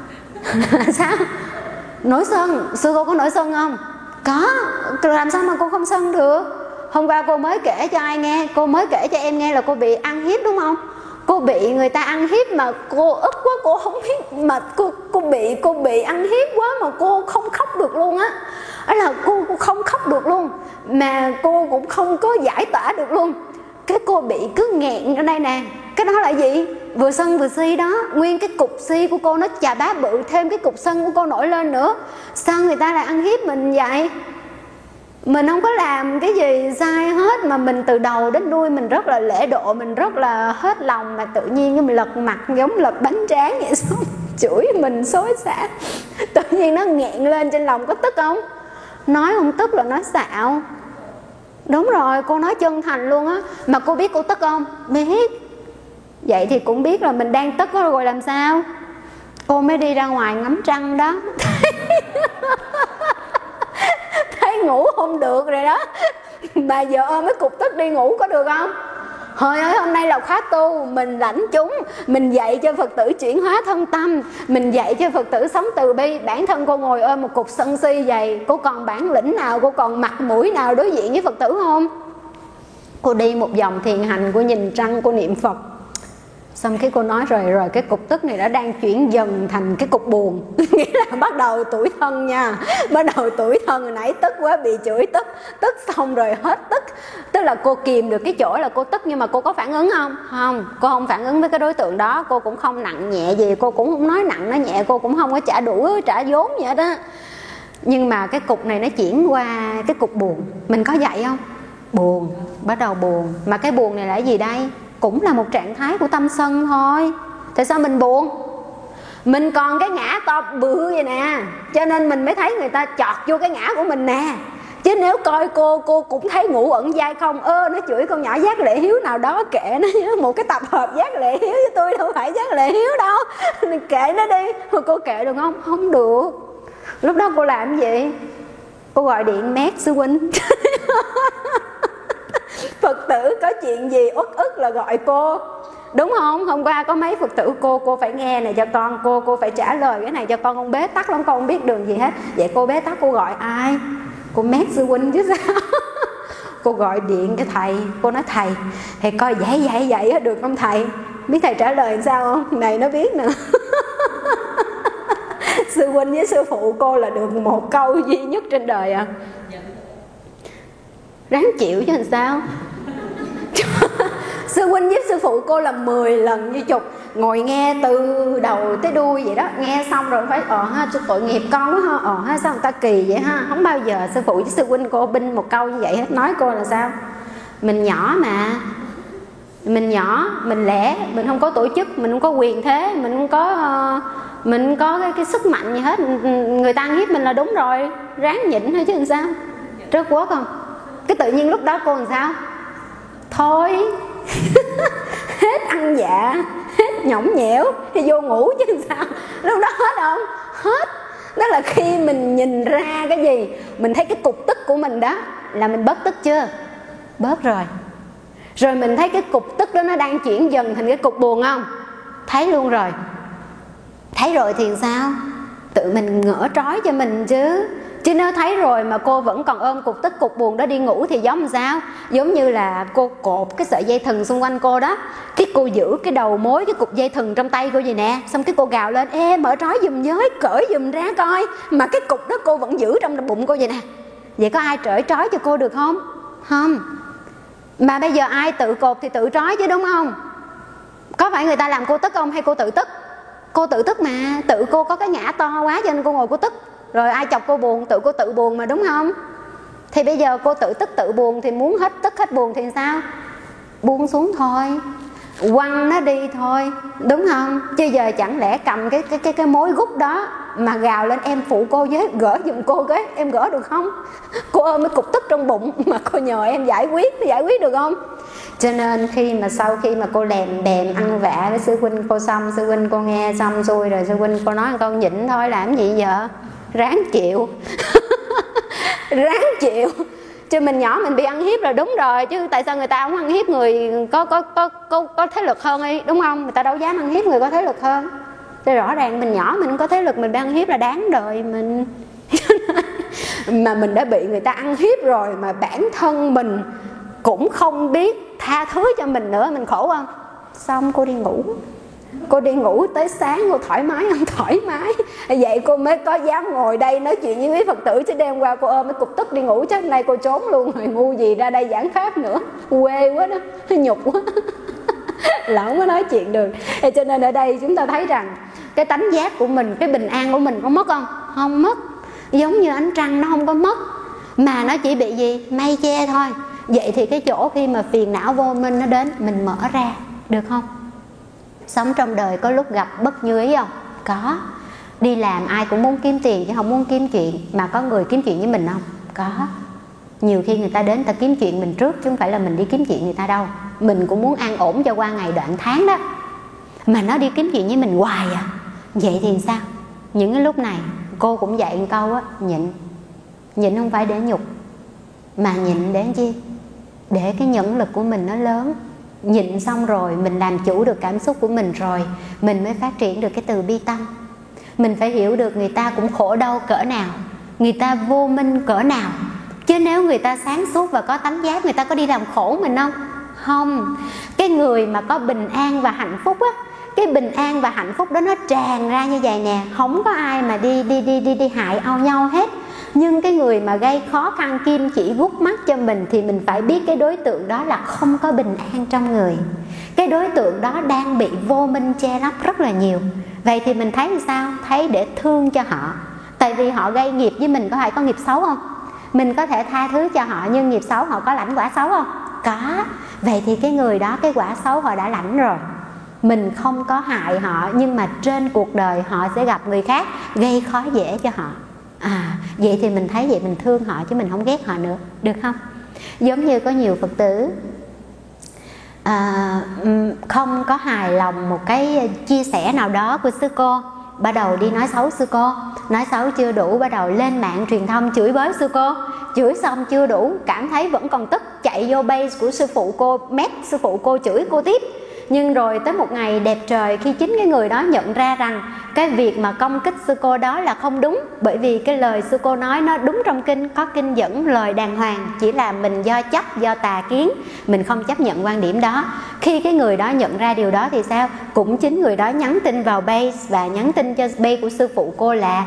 Sao? Nổi sân? Sư cô có nổi sân không? Có. Làm sao mà cô không sân được? Hôm qua cô mới kể cho ai nghe? Cô mới kể cho em nghe là cô bị ăn hiếp đúng không? Cô bị người ta ăn hiếp mà cô ức quá, cô không biết mà cô bị ăn hiếp quá mà cô không khóc được luôn á. Đó là cô không khóc được luôn, mà cô cũng không có giải tỏa được luôn. Cái cô bị cứ nghẹn ở đây nè. Cái đó là gì? Vừa sân vừa si đó. Nguyên cái cục si của cô nó chà bá bự, thêm cái cục sân của cô nổi lên nữa. Sao người ta lại ăn hiếp mình vậy? Mình không có làm cái gì sai hết, mà mình từ đầu đến đuôi mình rất là lễ độ, mình rất là hết lòng, mà tự nhiên mình lật mặt giống lật bánh tráng vậy, xong chửi mình xối xả. Tự nhiên nó nghẹn lên trên lòng, có tức không? Nói không tức là nói xạo. Đúng rồi, cô nói chân thành luôn á. Mà cô biết cô tức không? Biết. Vậy thì cũng biết là mình đang tức rồi làm sao? Cô mới đi ra ngoài ngắm trăng đó. Thấy ngủ không được rồi đó, mà giờ ôm cái cục tức đi ngủ có được không? Hồi ơi, hôm nay là khóa tu, mình lãnh chúng, mình dạy cho Phật tử chuyển hóa thân tâm, mình dạy cho Phật tử sống từ bi. Bản thân cô ngồi ôm một cục sân si vậy, cô còn bản lĩnh nào, cô còn mặt mũi nào đối diện với Phật tử không? Cô đi một vòng thiền hành, cô nhìn trăng, cô niệm Phật. Xong cái cô nói rồi cái cục tức này đã đang chuyển dần thành cái cục buồn. Nghĩa là bắt đầu tủi thân nha. Bắt đầu tủi thân, hồi nãy tức quá bị chửi tức xong rồi hết tức. Tức là cô kìm được cái chỗ là cô tức, nhưng mà cô có phản ứng không? Không, cô không phản ứng với cái đối tượng đó. Cô cũng không nặng nhẹ gì, cô cũng không nói nặng nói nhẹ, cô cũng không có trả đủ trả vốn vậy đó. Nhưng mà cái cục này nó chuyển qua cái cục buồn. Mình có dạy không? Buồn, bắt đầu buồn. Mà cái buồn này là cái gì đây? Cũng là một trạng thái của tâm sân thôi. Tại sao mình buồn? Mình còn cái ngã to bự vậy nè, cho nên mình mới thấy người ta chọt vô cái ngã của mình nè. Chứ nếu coi cô cũng thấy ngủ ẩn dai không, nó chửi con nhỏ giác lệ hiếu nào đó, kệ nó, một cái tập hợp giác lệ hiếu với tôi đâu phải giác lệ hiếu đâu. Kệ nó đi. Cô kệ được không? Không được. Lúc đó cô làm gì? Cô gọi điện mét sư huynh. Phật tử có chuyện gì uất ức là gọi cô, đúng không? Hôm qua có mấy Phật tử cô phải nghe này cho con, cô phải trả lời cái này cho con bế tắc lắm, con không biết đường gì hết. Vậy cô bế tắc cô gọi ai? Cô mét sư huynh chứ sao? Cô gọi điện cho thầy, cô nói thầy coi dạy được không thầy? Biết thầy trả lời làm sao không? Này nó biết nữa. Sư huynh với sư phụ cô là được một câu duy nhất trên đời à. Ráng chịu chứ làm sao. Sư huynh với sư phụ cô là 10 lần như chục, ngồi nghe từ đầu tới đuôi vậy đó. Nghe xong rồi phải ha, tội nghiệp con quá ha, sao người ta kỳ vậy ha. Không bao giờ sư phụ với sư huynh cô binh một câu như vậy hết. Nói cô là sao? Mình nhỏ mà, mình nhỏ, mình lẻ, mình không có tổ chức, mình không có quyền thế, mình không có cái sức mạnh gì hết. Người ta ăn hiếp mình là đúng rồi, ráng nhịn thôi chứ làm sao. Trớt quất không? Cái tự nhiên lúc đó cô làm sao? Thôi. Hết ăn dạ, hết nhõng nhẽo, thì vô ngủ chứ làm sao. Lúc đó hết không? Hết. Đó là khi mình nhìn ra cái gì, mình thấy cái cục tức của mình đó, là mình bớt tức chưa? Bớt rồi. Rồi mình thấy cái cục tức đó nó đang chuyển dần thành cái cục buồn không? Thấy luôn rồi. Thấy rồi thì sao? Tự mình gỡ trói cho mình chứ. Chứ nếu thấy rồi mà cô vẫn còn ôm cục tức cục buồn đó đi ngủ thì giống làm sao? Giống như là cô cột cái sợi dây thừng xung quanh cô đó, cái cô giữ cái đầu mối cái cục dây thừng trong tay cô vậy nè. Xong cái cô gào lên: ê mở trói giùm với, cởi giùm ra coi. Mà cái cục đó cô vẫn giữ trong bụng cô vậy nè. Vậy có ai cởi trói cho cô được không? Không. Mà bây giờ ai tự cột thì tự trói chứ, đúng không? Có phải người ta làm cô tức không, hay cô tự tức? Cô tự tức mà. Tự cô có cái ngã to quá cho nên cô ngồi cô tức. Rồi ai chọc cô buồn, tự cô tự buồn mà, đúng không? Thì bây giờ cô tự tức tự buồn, thì muốn hết tức hết buồn thì sao? Buông xuống thôi, quăng nó đi thôi, đúng không? Chứ giờ chẳng lẽ cầm cái mối gút đó mà gào lên: em phụ cô với, gỡ giùm cô cái. Em gỡ được không? Cô ôm cái cục tức trong bụng mà cô nhờ em giải quyết được không? Cho nên sau khi mà cô lèm bèm ăn vạ với sư huynh cô xong, sư huynh cô nghe xong xuôi rồi, sư huynh cô nói một câu: nhịn thôi, làm gì giờ, ráng chịu. Ráng chịu. Chứ mình nhỏ mình bị ăn hiếp là đúng rồi, chứ tại sao người ta không ăn hiếp người có thế lực hơn đi, đúng không? Người ta đâu dám ăn hiếp người có thế lực hơn. Thì rõ ràng mình nhỏ, mình không có thế lực, mình bị ăn hiếp là đáng đời mình. Mà mình đã bị người ta ăn hiếp rồi mà bản thân mình cũng không biết tha thứ cho mình nữa, mình khổ không? Xong cô đi ngủ. Cô đi ngủ tới sáng cô thoải mái không? Thoải mái. Vậy cô mới có dám ngồi đây nói chuyện với quý Phật tử, chứ đêm qua cô ôm cái cục tức đi ngủ chắc hôm nay cô trốn luôn rồi, ngu gì ra đây giảng pháp nữa. Quê quá đó, nhục quá. Là không có nói chuyện được. Cho nên ở đây chúng ta thấy rằng cái tánh giác của mình, cái bình an của mình có mất không? Không mất. Giống như ánh trăng nó không có mất, mà nó chỉ bị gì? Mây che thôi. Vậy thì cái chỗ khi mà phiền não vô minh nó đến, mình mở ra, được không? Sống trong đời có lúc gặp bất như ý không? Có. Đi làm ai cũng muốn kiếm tiền chứ không muốn kiếm chuyện. Mà có người kiếm chuyện với mình không? Có. Nhiều khi người ta đến người ta kiếm chuyện mình trước, chứ không phải là mình đi kiếm chuyện người ta đâu. Mình cũng muốn an ổn cho qua ngày đoạn tháng đó, mà nó đi kiếm chuyện với mình hoài à. Vậy thì sao? Những cái lúc này cô cũng dạy một câu á, nhịn. Nhịn không phải để nhục, mà nhịn để chi? Để cái nhẫn lực của mình nó lớn. Nhịn xong rồi mình làm chủ được cảm xúc của mình rồi, mình mới phát triển được cái từ bi tâm. Mình phải hiểu được người ta cũng khổ đau cỡ nào, người ta vô minh cỡ nào. Chứ nếu người ta sáng suốt và có tánh giác, người ta có đi làm khổ mình không? Không. Cái người mà có bình an và hạnh phúc á, cái bình an và hạnh phúc đó nó tràn ra như vậy nè. Không có ai mà đi hại nhau hết. Nhưng cái người mà gây khó khăn kim chỉ gút mắt cho mình, thì mình phải biết cái đối tượng đó là không có bình an trong người. Cái đối tượng đó đang bị vô minh che lấp rất là nhiều. Vậy thì mình thấy sao? Thấy để thương cho họ. Tại vì họ gây nghiệp với mình, có phải có nghiệp xấu không? Mình có thể tha thứ cho họ, nhưng nghiệp xấu họ có lãnh quả xấu không? Có. Vậy thì cái người đó cái quả xấu họ đã lãnh rồi. Mình không có hại họ, nhưng mà trên cuộc đời họ sẽ gặp người khác gây khó dễ cho họ. Vậy thì mình thấy vậy mình thương họ, chứ mình không ghét họ nữa, được không? Giống như có nhiều Phật tử không có hài lòng một cái chia sẻ nào đó của sư cô, bắt đầu đi nói xấu sư cô. Nói xấu chưa đủ, bắt đầu lên mạng truyền thông chửi bới sư cô. Chửi xong chưa đủ, cảm thấy vẫn còn tức, chạy vô base của sư phụ cô, mét sư phụ cô, chửi cô tiếp. Nhưng rồi tới một ngày đẹp trời, khi chính cái người đó nhận ra rằng cái việc mà công kích sư cô đó là không đúng, bởi vì cái lời sư cô nói nó đúng trong kinh, có kinh dẫn lời đàng hoàng, chỉ là mình do chấp, do tà kiến, mình không chấp nhận quan điểm đó. Khi cái người đó nhận ra điều đó thì sao? Cũng chính người đó nhắn tin vào base và nhắn tin cho base của sư phụ cô là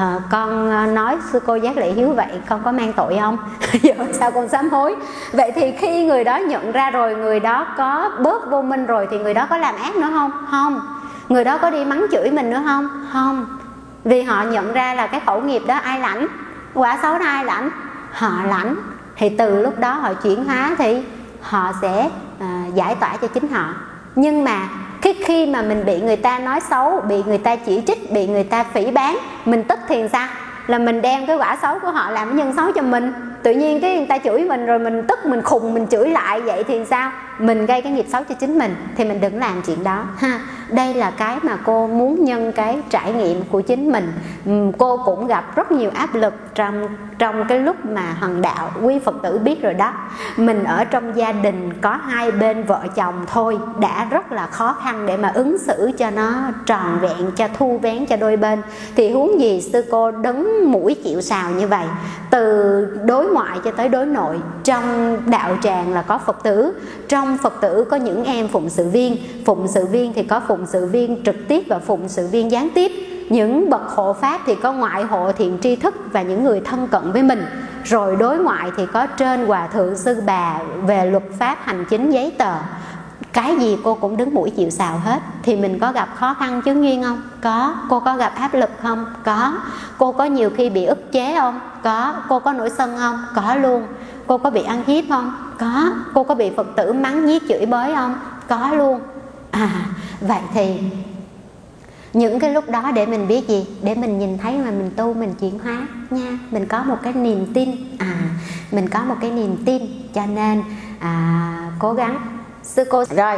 con nói sư cô Giác Lệ Hiếu vậy, con có mang tội không? Giờ sao con sám hối? Vậy thì khi người đó nhận ra rồi, người đó có bớt vô minh rồi, thì người đó có làm ác nữa không? Không. Người đó có đi mắng chửi mình nữa không? Không. Vì họ nhận ra là cái khẩu nghiệp đó ai lãnh, quả xấu đó ai lãnh? Họ lãnh. Thì từ lúc đó họ chuyển hóa thì họ sẽ giải tỏa cho chính họ. Nhưng mà khi mà mình bị người ta nói xấu, bị người ta chỉ trích, bị người ta phỉ báng, mình tức thì sao? Là mình đem cái quả xấu của họ làm cái nhân xấu cho mình. Tự nhiên cái người ta chửi mình rồi mình tức, mình khùng, mình chửi lại. Vậy thì sao? Mình gây cái nghiệp xấu cho chính mình. Thì mình đừng làm chuyện đó ha. Đây là cái mà cô muốn nhân cái trải nghiệm của chính mình. Cô cũng gặp rất nhiều áp lực trong cái lúc mà hành đạo. Quý Phật tử biết rồi đó, mình ở trong gia đình có hai bên vợ chồng thôi đã rất là khó khăn để mà ứng xử cho nó tròn vẹn, cho thu vén cho đôi bên. Thì huống gì sư cô đứng mũi chịu sào như vậy. Từ đối ngoại cho tới đối nội, trong đạo tràng là có Phật tử, trong Phật tử có những em phụng sự viên. Phụng sự viên thì có phụng sự viên trực tiếp và phụng sự viên gián tiếp. Những bậc hộ pháp thì có ngoại hộ thiện tri thức và những người thân cận với mình. Rồi đối ngoại thì có trên hòa thượng sư bà về luật pháp hành chính giấy tờ. Cái gì cô cũng đứng mũi chịu sào hết. Thì mình có gặp khó khăn chướng duyên không? Có. Cô có gặp áp lực không? Có. Cô có nhiều khi bị ức chế không? Có. Cô có nổi sân không? Có luôn. Cô có bị ăn hiếp không? Có. Cô có bị Phật tử mắng nhiếc chửi bới không? Có luôn. Vậy thì những cái lúc đó để mình biết gì? Để mình nhìn thấy mà mình tu, mình chuyển hóa nha. Mình có một cái niềm tin. Mình có một cái niềm tin. Cho nên cố gắng. Sư cô rồi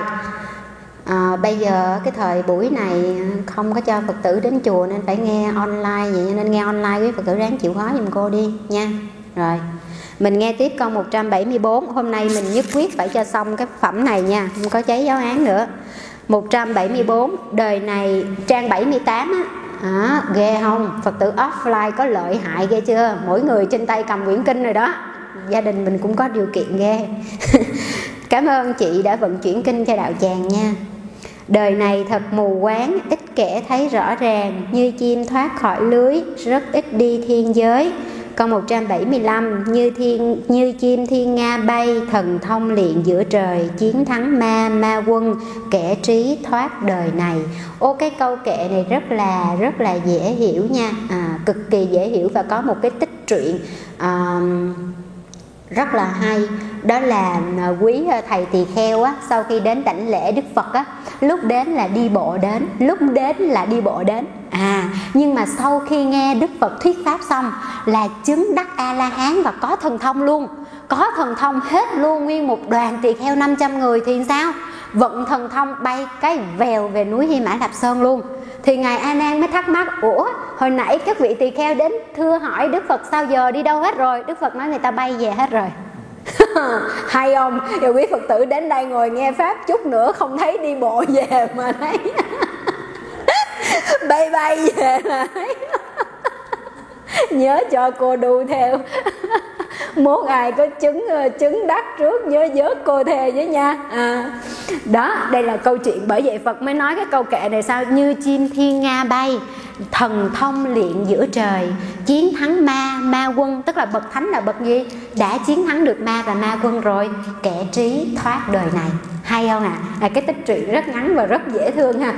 bây giờ cái thời buổi này không có cho Phật tử đến chùa nên phải nghe online, vậy nên nghe online quý Phật tử ráng chịu khó giùm cô đi nha. Rồi mình nghe tiếp câu 174. Hôm nay mình nhất quyết phải cho xong cái phẩm này nha, không có cháy giáo án nữa. 174, đời này trang 78 á. Ghê không? Phật tử offline có lợi hại ghê chưa? Mỗi người trên tay cầm quyển kinh rồi đó. Gia đình mình cũng có điều kiện ghê. Cảm ơn chị đã vận chuyển kinh cho đạo tràng nha. Đời này thật mù quáng, ít kẻ thấy rõ ràng, như chim thoát khỏi lưới, rất ít đi thiên giới. Câu 175, như chim thiên nga bay, thần thông luyện giữa trời, chiến thắng ma quân, kẻ trí thoát đời này. Ô, cái câu kệ này rất là dễ hiểu nha, cực kỳ dễ hiểu, và có một cái tích truyện rất là hay. Đó là quý thầy tỳ kheo á, sau khi đến đảnh lễ Đức Phật á, lúc đến là đi bộ đến, nhưng mà sau khi nghe Đức Phật thuyết pháp xong là chứng đắc A-la-hán và có thần thông luôn, có thần thông hết luôn. Nguyên một đoàn tỳ kheo 500 người thì sao? Vận thần thông bay cái vèo về núi Hy Mã Lạp Sơn luôn. Thì ngài A Nan mới thắc mắc, ủa hồi nãy các vị tỳ kheo đến thưa hỏi Đức Phật sao giờ đi đâu hết rồi? Đức Phật nói người ta bay về hết rồi. Hay không? Rồi quý Phật tử đến đây ngồi nghe pháp chút nữa không thấy đi bộ về mà thấy bay về là nhớ cho cô đu theo. Mốt ai có chứng đắc trước nhớ vớt cô thề với nha. Đó, đây là câu chuyện. Bởi vậy Phật mới nói cái câu kệ này sao? Như chim thiên nga bay, thần thông luyện giữa trời, chiến thắng ma quân. Tức là bậc thánh là bậc gì? Đã chiến thắng được ma và ma quân rồi, kẻ trí thoát đời này. Hay không cái tích truyện rất ngắn và rất dễ thương ha.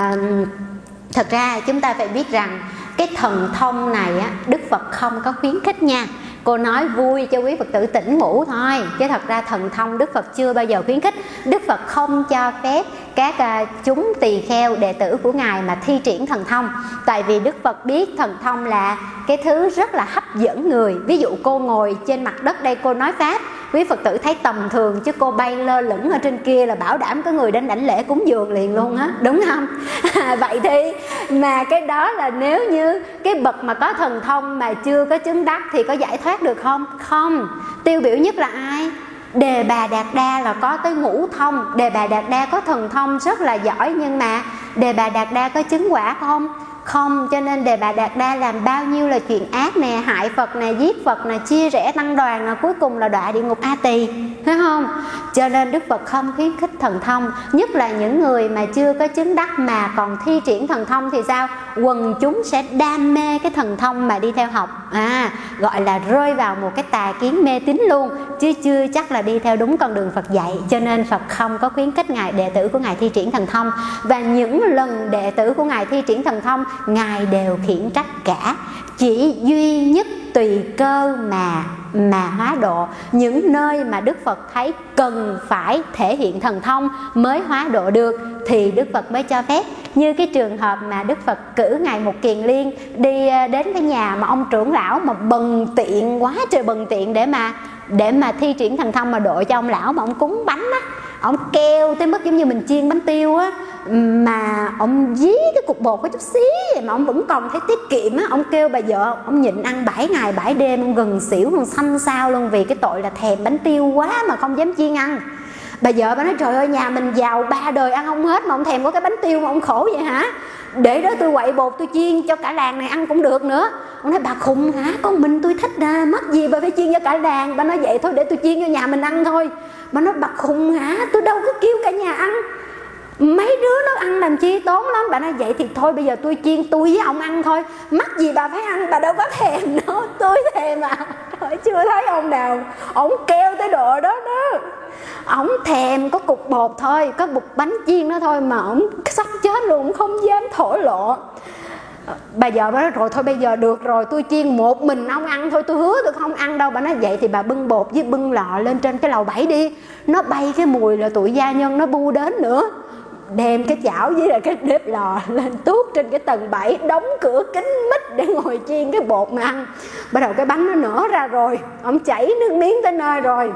Thật ra chúng ta phải biết rằng cái thần thông này á, Đức Phật không có khuyến khích nha. Cô nói vui cho quý Phật tử tỉnh ngủ thôi, chứ thật ra thần thông Đức Phật chưa bao giờ khuyến khích. Đức Phật không cho phép các chúng tỳ kheo đệ tử của Ngài mà thi triển thần thông. Tại vì Đức Phật biết thần thông là cái thứ rất là hấp dẫn người. Ví dụ cô ngồi trên mặt đất đây cô nói pháp, quý Phật tử thấy tầm thường, chứ cô bay lơ lửng ở trên kia là bảo đảm có người đến đảnh lễ cúng dường liền luôn á, đúng không? Vậy thì mà cái đó là nếu như cái bậc mà có thần thông mà chưa có chứng đắc thì có giải thoát được không? Không. Tiêu biểu nhất là ai? Đề Bà Đạt Đa là có tới ngũ thông. Đề Bà Đạt Đa có thần thông rất là giỏi, nhưng mà Đề Bà Đạt Đa có chứng quả không? Không. Cho nên Đề Bà Đạt Đa làm bao nhiêu là chuyện ác nè, hại Phật nè, giết Phật nè, chia rẽ tăng đoàn nè, cuối cùng là đọa địa ngục A Tỳ, thấy không? Cho nên Đức Phật không khuyến khích thần thông. Nhất là những người mà chưa có chứng đắc mà còn thi triển thần thông thì sao? Quần chúng sẽ đam mê cái thần thông mà đi theo học, gọi là rơi vào một cái tà kiến mê tín luôn, chứ chưa chắc là đi theo đúng con đường Phật dạy. Cho nên Phật không có khuyến khích Ngài, đệ tử của Ngài thi triển thần thông. Và những lần đệ tử của Ngài thi triển thần thông, Ngài đều khiển trách cả. Chỉ duy nhất tùy cơ mà hóa độ. Những nơi mà Đức Phật thấy cần phải thể hiện thần thông mới hóa độ được thì Đức Phật mới cho phép. Như cái trường hợp mà Đức Phật cử Ngài Mục Kiền Liên đi đến cái nhà mà ông trưởng lão mà bần tiện quá trời bần tiện để mà thi triển thần thông mà độ cho ông lão mà ông cúng bánh á. Ông kêu tới mức giống như mình chiên bánh tiêu á, mà ông dí cái cục bột có chút xí vậy mà ông vẫn còn thấy tiết kiệm á. Ông kêu bà vợ, ông nhịn ăn 7 ngày 7 đêm, ông gần xỉu, ông xanh xao luôn, vì cái tội là thèm bánh tiêu quá mà không dám chiên ăn. Bà vợ bà nói trời ơi, nhà mình giàu 3 đời ăn không hết mà ông thèm có cái bánh tiêu mà ông khổ vậy hả? Để đó tôi quậy bột tôi chiên cho cả làng này ăn cũng được nữa. Ông nói bà khùng hả? Con mình tôi thích mắc gì bà phải chiên cho cả làng? Bà nói vậy thôi, để tôi chiên cho nhà mình ăn thôi. Bà nói bà khùng hả? Tôi đâu có kêu cả nhà ăn, mấy đứa nó ăn làm chi tốn lắm. Bà nói vậy thì thôi bây giờ tôi chiên tôi với ông ăn thôi, mắc gì bà phải ăn, bà đâu có thèm đâu. Tôi thèm mà. Thôi chưa thấy ông nào ông kêu tới độ đó đó. Ông thèm có cục bột thôi, có bột bánh chiên đó thôi mà ông sắp chết luôn, ông không dám thổ lộ. Bà vợ bà nói rồi thôi bây giờ được rồi, tôi chiên một mình ông ăn thôi, tôi hứa tôi không ăn đâu. Bà nói vậy thì bà bưng bột với bưng lò lên trên cái lầu 7 đi, nó bay cái mùi là tụi gia nhân nó bu đến nữa. Đem cái chảo với lại cái bếp lò lên tuốt trên cái tầng 7, đóng cửa kín mít để ngồi chiên cái bột mà ăn. Bắt đầu cái bánh nó nở ra rồi, ông chảy nước miếng tới nơi rồi.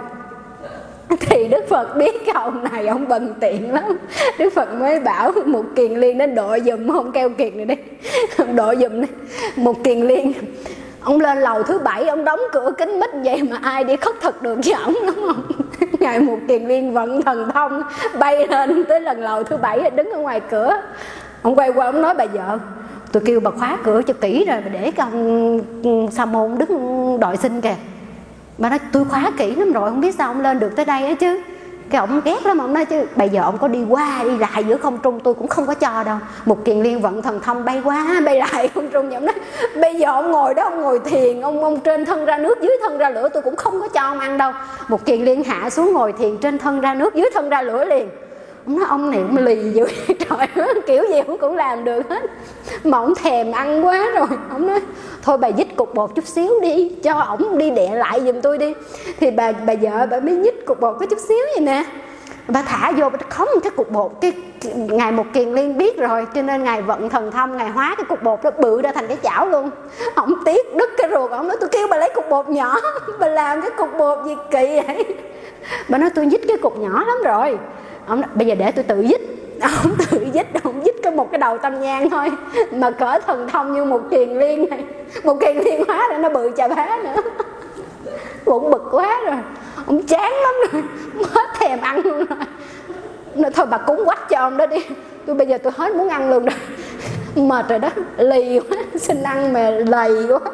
Thì Đức Phật biết cái ông này ông bần tiện lắm. Đức Phật mới bảo Mục Kiền Liên đến độ giùm, không kêu Kiền này đi, độ giùm đi. Mục Kiền Liên ông lên lầu thứ 7, ông đóng cửa kín mít vậy mà ai đi khất thực được với ổng, đúng không? Ngài Mục Kiền Liên vận thần thông bay lên tới lần lầu thứ 7, đứng ở ngoài cửa. Ông quay qua ông nói bà vợ, tôi kêu bà khóa cửa cho kỹ rồi, bà để cái ông sa môn đứng đòi xin kìa. Bà nói tôi khóa kỹ lắm rồi, không biết sao ông lên được tới đây đó chứ. Cái ông ghét lắm, ông nói chứ bây giờ ông có đi qua đi lại giữa không trung tôi cũng không có cho đâu. Mục Kiền Liên vận thần thông bay qua bay lại không trung. Ông nói bây giờ ông ngồi đó, ông ngồi thiền, ông trên thân ra nước dưới thân ra lửa, tôi cũng không có cho ông ăn đâu. Mục Kiền Liên hạ xuống ngồi thiền, trên thân ra nước dưới thân ra lửa liền. Ông nói ông này cũng lì dữ trời ơi, kiểu gì cũng làm được hết. Mà ông thèm ăn quá rồi. Ông nói thôi bà dít cục bột chút xíu đi, cho ổng đi đè lại giùm tôi đi. Thì bà vợ bà mới dít cục bột có chút xíu vậy nè, bà thả vô, bà khống cái cục bột. Ngài Mục Kiền Liên biết rồi, cho nên ngài vận thần thông, ngài hóa cái cục bột đó bự ra thành cái chảo luôn. Ổng tiếc đứt cái ruột, ổng nói tôi kêu bà lấy cục bột nhỏ, bà làm cái cục bột gì kỳ vậy. Bà nói tôi dít cái cục nhỏ lắm rồi. Ông nói, bây giờ để tôi tự dít. Ông tự dít, ông dít có một cái đầu tâm nhang thôi mà cỡ thần thông như Mục Kiền Liên này. Mục Kiền Liên hóa ra nó bự chà bá nữa. Cũng bực quá rồi, ông chán lắm rồi, hết thèm ăn luôn rồi. Nói thôi bà cúng quách cho ông đó đi, tôi bây giờ tôi hết muốn ăn luôn rồi. Mệt rồi đó, lì quá, xin ăn mà lầy quá.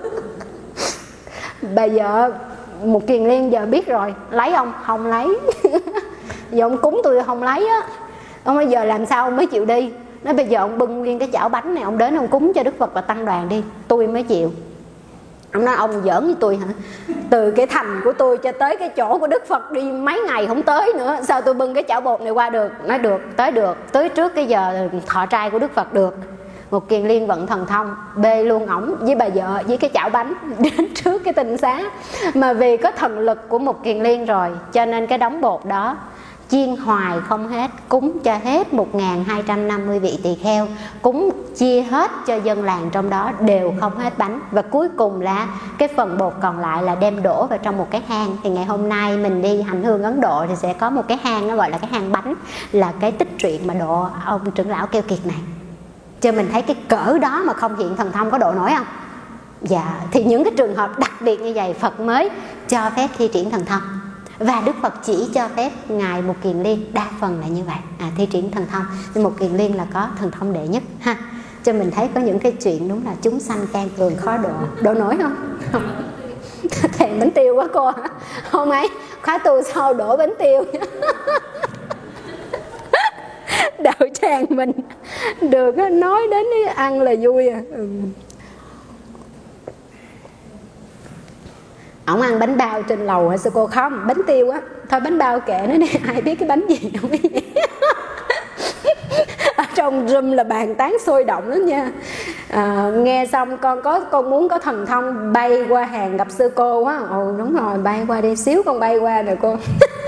Bà vợ Mục Kiền Liên giờ biết rồi, lấy ông? Không lấy. Giờ ông cúng tôi không lấy á. Ông bây giờ làm sao ông mới chịu đi. Nói bây giờ ông bưng nguyên cái chảo bánh này, ông đến ông cúng cho Đức Phật và Tăng đoàn đi, tôi mới chịu. Ông nói ông giỡn với tôi hả? Từ cái thành của tôi cho tới cái chỗ của Đức Phật đi mấy ngày không tới nữa, sao tôi bưng cái chảo bột này qua được? Nói được, tới trước cái giờ thọ trai của Đức Phật được. Mục Kiền Liên vận thần thông bê luôn ổng với bà vợ với cái chảo bánh đến trước cái tinh xá. Mà vì có thần lực của Mục Kiền Liên rồi, cho nên cái đống bột đó chiên hoài không hết, cúng cho hết 1250 vị tỳ kheo, cúng chia hết cho dân làng trong đó đều không hết bánh. Và cuối cùng là cái phần bột còn lại là đem đổ vào trong một cái hang. Thì ngày hôm nay mình đi hành hương Ấn Độ thì sẽ có một cái hang, nó gọi là cái hang bánh, là cái tích truyện mà độ ông trưởng lão keo kiệt này. Cho mình thấy cái cỡ đó mà không hiện thần thông có độ nổi không? Dạ, thì những cái trường hợp đặc biệt như vậy Phật mới cho phép thi triển thần thông. Và Đức Phật chỉ cho phép ngài Mục Kiền Liên đa phần là như vậy, thi triển thần thông. Nhưng Mục Kiền Liên là có thần thông đệ nhất ha. Cho mình thấy có những cái chuyện đúng là chúng sanh can cường khó độ nổi không? Không. Thèm bánh tiêu quá cô hả? Không ấy, khóa tu sau đổ bánh tiêu. Đạo tràng mình được nói đến ăn là vui à. Ổng ăn bánh bao trên lầu hả sư cô? Không, bánh tiêu á. Thôi bánh bao kệ nó đi, ai biết cái bánh gì không biết gì. Ở trong room là bàn tán sôi động lắm nha. Nghe xong con muốn có thần thông bay qua hàng gặp sư cô á. Ồ đúng rồi, bay qua đi, xíu con bay qua rồi cô.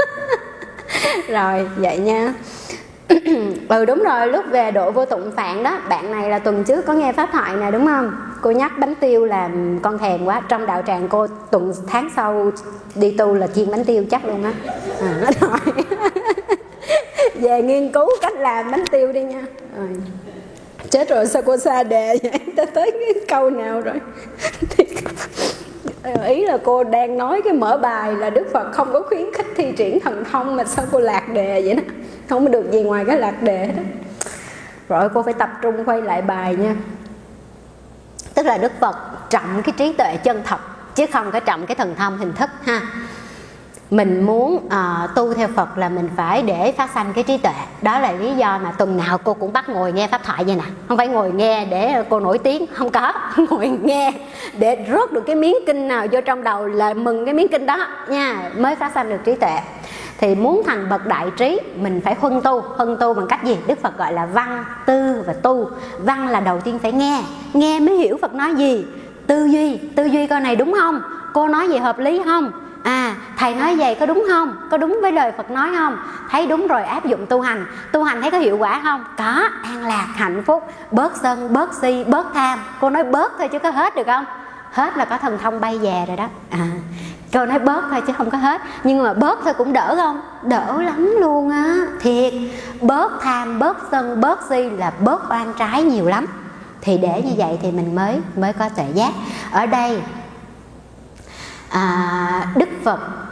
Rồi vậy nha. Đúng rồi, lúc về độ vô tụng phạn đó, bạn này là tuần trước có nghe pháp thoại này đúng không? Cô nhắc bánh tiêu làm con thèm quá. Trong đạo tràng cô tuần tháng sau đi tu là chiên bánh tiêu chắc luôn á. Rồi. Về nghiên cứu cách làm bánh tiêu đi nha. Rồi. Chết rồi, sao cô xa đề vậy? Tới cái câu nào rồi? Ý là cô đang nói cái mở bài là Đức Phật không có khuyến khích thi triển thần thông, mà sao cô lạc đề vậy đó? Không có được gì ngoài cái lạc đề đó. Rồi cô phải tập trung quay lại bài nha. Tức là Đức Phật trọng cái trí tuệ chân thật, chứ không có trọng cái thần thông hình thức ha. Mình muốn tu theo Phật là mình phải để phát sanh cái trí tuệ. Đó là lý do mà tuần nào cô cũng bắt ngồi nghe pháp thoại vậy nè. Không phải ngồi nghe để cô nổi tiếng, không có. Ngồi nghe để rớt được cái miếng kinh nào vô trong đầu là mừng cái miếng kinh đó nha, mới phát sanh được trí tuệ. Thì muốn thành bậc đại trí mình phải huân tu bằng cách gì? Đức Phật gọi là văn, tư và tu. Văn là đầu tiên phải nghe mới hiểu Phật nói gì. Tư duy coi này đúng không? Cô nói gì hợp lý không? Thầy nói vậy có đúng không? Có đúng với lời Phật nói không? Thấy đúng rồi áp dụng tu hành thấy có hiệu quả không? Có, an lạc, hạnh phúc, bớt sân, bớt si, bớt tham. Cô nói bớt thôi chứ có hết được không? Hết là có thần thông bay về rồi đó. Cô nói bớt thôi chứ không có hết. Nhưng mà bớt thôi cũng đỡ không? Đỡ lắm luôn á. Thiệt, bớt tham, bớt sân, bớt si là bớt oan trái nhiều lắm. Thì để như vậy thì mình mới có tuệ giác. Ở đây Đức Phật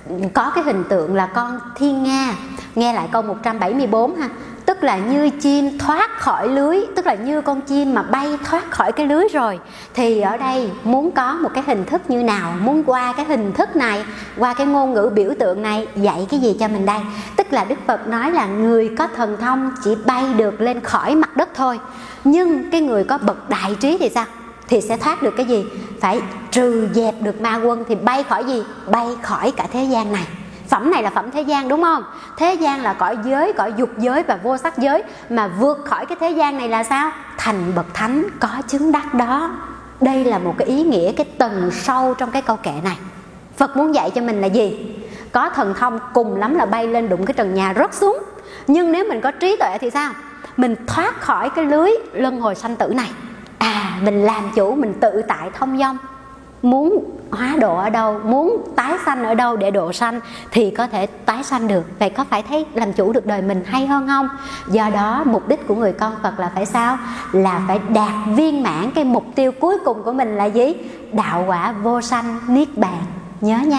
có cái hình tượng là con thiên nga. Nghe lại câu 174 ha. Tức là như chim thoát khỏi lưới, tức là như con chim mà bay thoát khỏi cái lưới rồi. Thì ở đây muốn có một cái hình thức như nào, muốn qua cái hình thức này, qua cái ngôn ngữ biểu tượng này dạy cái gì cho mình đây? Tức là Đức Phật nói là người có thần thông chỉ bay được lên khỏi mặt đất thôi. Nhưng cái người có bậc đại trí thì sao? Thì sẽ thoát được cái gì? Phải trừ dẹp được ma quân. Thì bay khỏi gì? Bay khỏi cả thế gian này. Phẩm này là phẩm thế gian đúng không? Thế gian là cõi giới, cõi dục giới và vô sắc giới. Mà vượt khỏi cái thế gian này là sao? Thành bậc thánh, có chứng đắc đó. Đây là một cái ý nghĩa, cái tầng sâu trong cái câu kệ này. Phật muốn dạy cho mình là gì? Có thần thông cùng lắm là bay lên đụng cái trần nhà rớt xuống. Nhưng nếu mình có trí tuệ thì sao? Mình thoát khỏi cái lưới luân hồi sanh tử này. Mình làm chủ, mình tự tại thông dong. Muốn hóa độ ở đâu, muốn tái sanh ở đâu để độ sanh thì có thể tái sanh được. Vậy có phải thấy làm chủ được đời mình hay hơn không? Do đó mục đích của người con Phật là phải sao? Là phải đạt viên mãn. Cái mục tiêu cuối cùng của mình là gì? Đạo quả vô sanh niết bàn. Nhớ nha.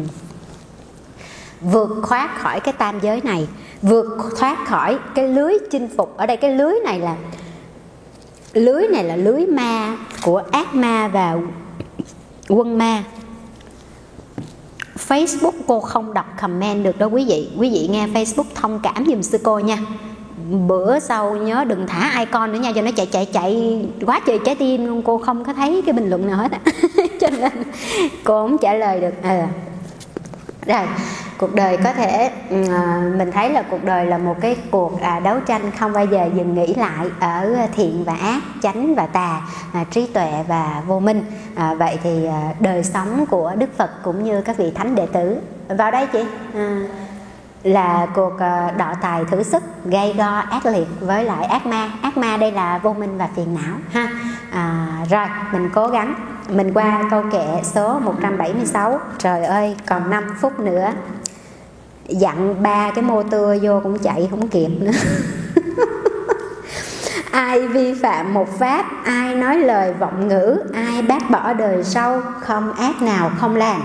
Vượt thoát khỏi cái tam giới này, vượt thoát khỏi cái lưới chinh phục. Ở đây cái lưới này là lưới ma của ác ma và quân ma. Facebook cô không đọc comment được đó quý vị. Quý vị nghe Facebook thông cảm giùm sư cô nha. Bữa sau nhớ đừng thả icon nữa nha, cho nó chạy quá trời trái tim luôn. Cô không có thấy cái bình luận nào hết cho nên cô không trả lời được. Rồi, cuộc đời có thể mình thấy là cuộc đời là một cái cuộc đấu tranh không bao giờ dừng nghỉ lại ở thiện và ác, chánh và tà, trí tuệ và vô minh. Vậy thì đời sống của Đức Phật cũng như các vị thánh đệ tử vào đây chị là cuộc đọ tài thử sức gây go ác liệt với lại ác ma. Ác ma đây là vô minh và phiền não ha. Rồi mình cố gắng. Mình qua câu kệ số 176. Trời ơi còn 5 phút nữa. Dặn 3 cái mô tưa vô cũng chạy không kịp nữa. Ai vi phạm một pháp, ai nói lời vọng ngữ, ai bác bỏ đời sau, không ác nào không làm.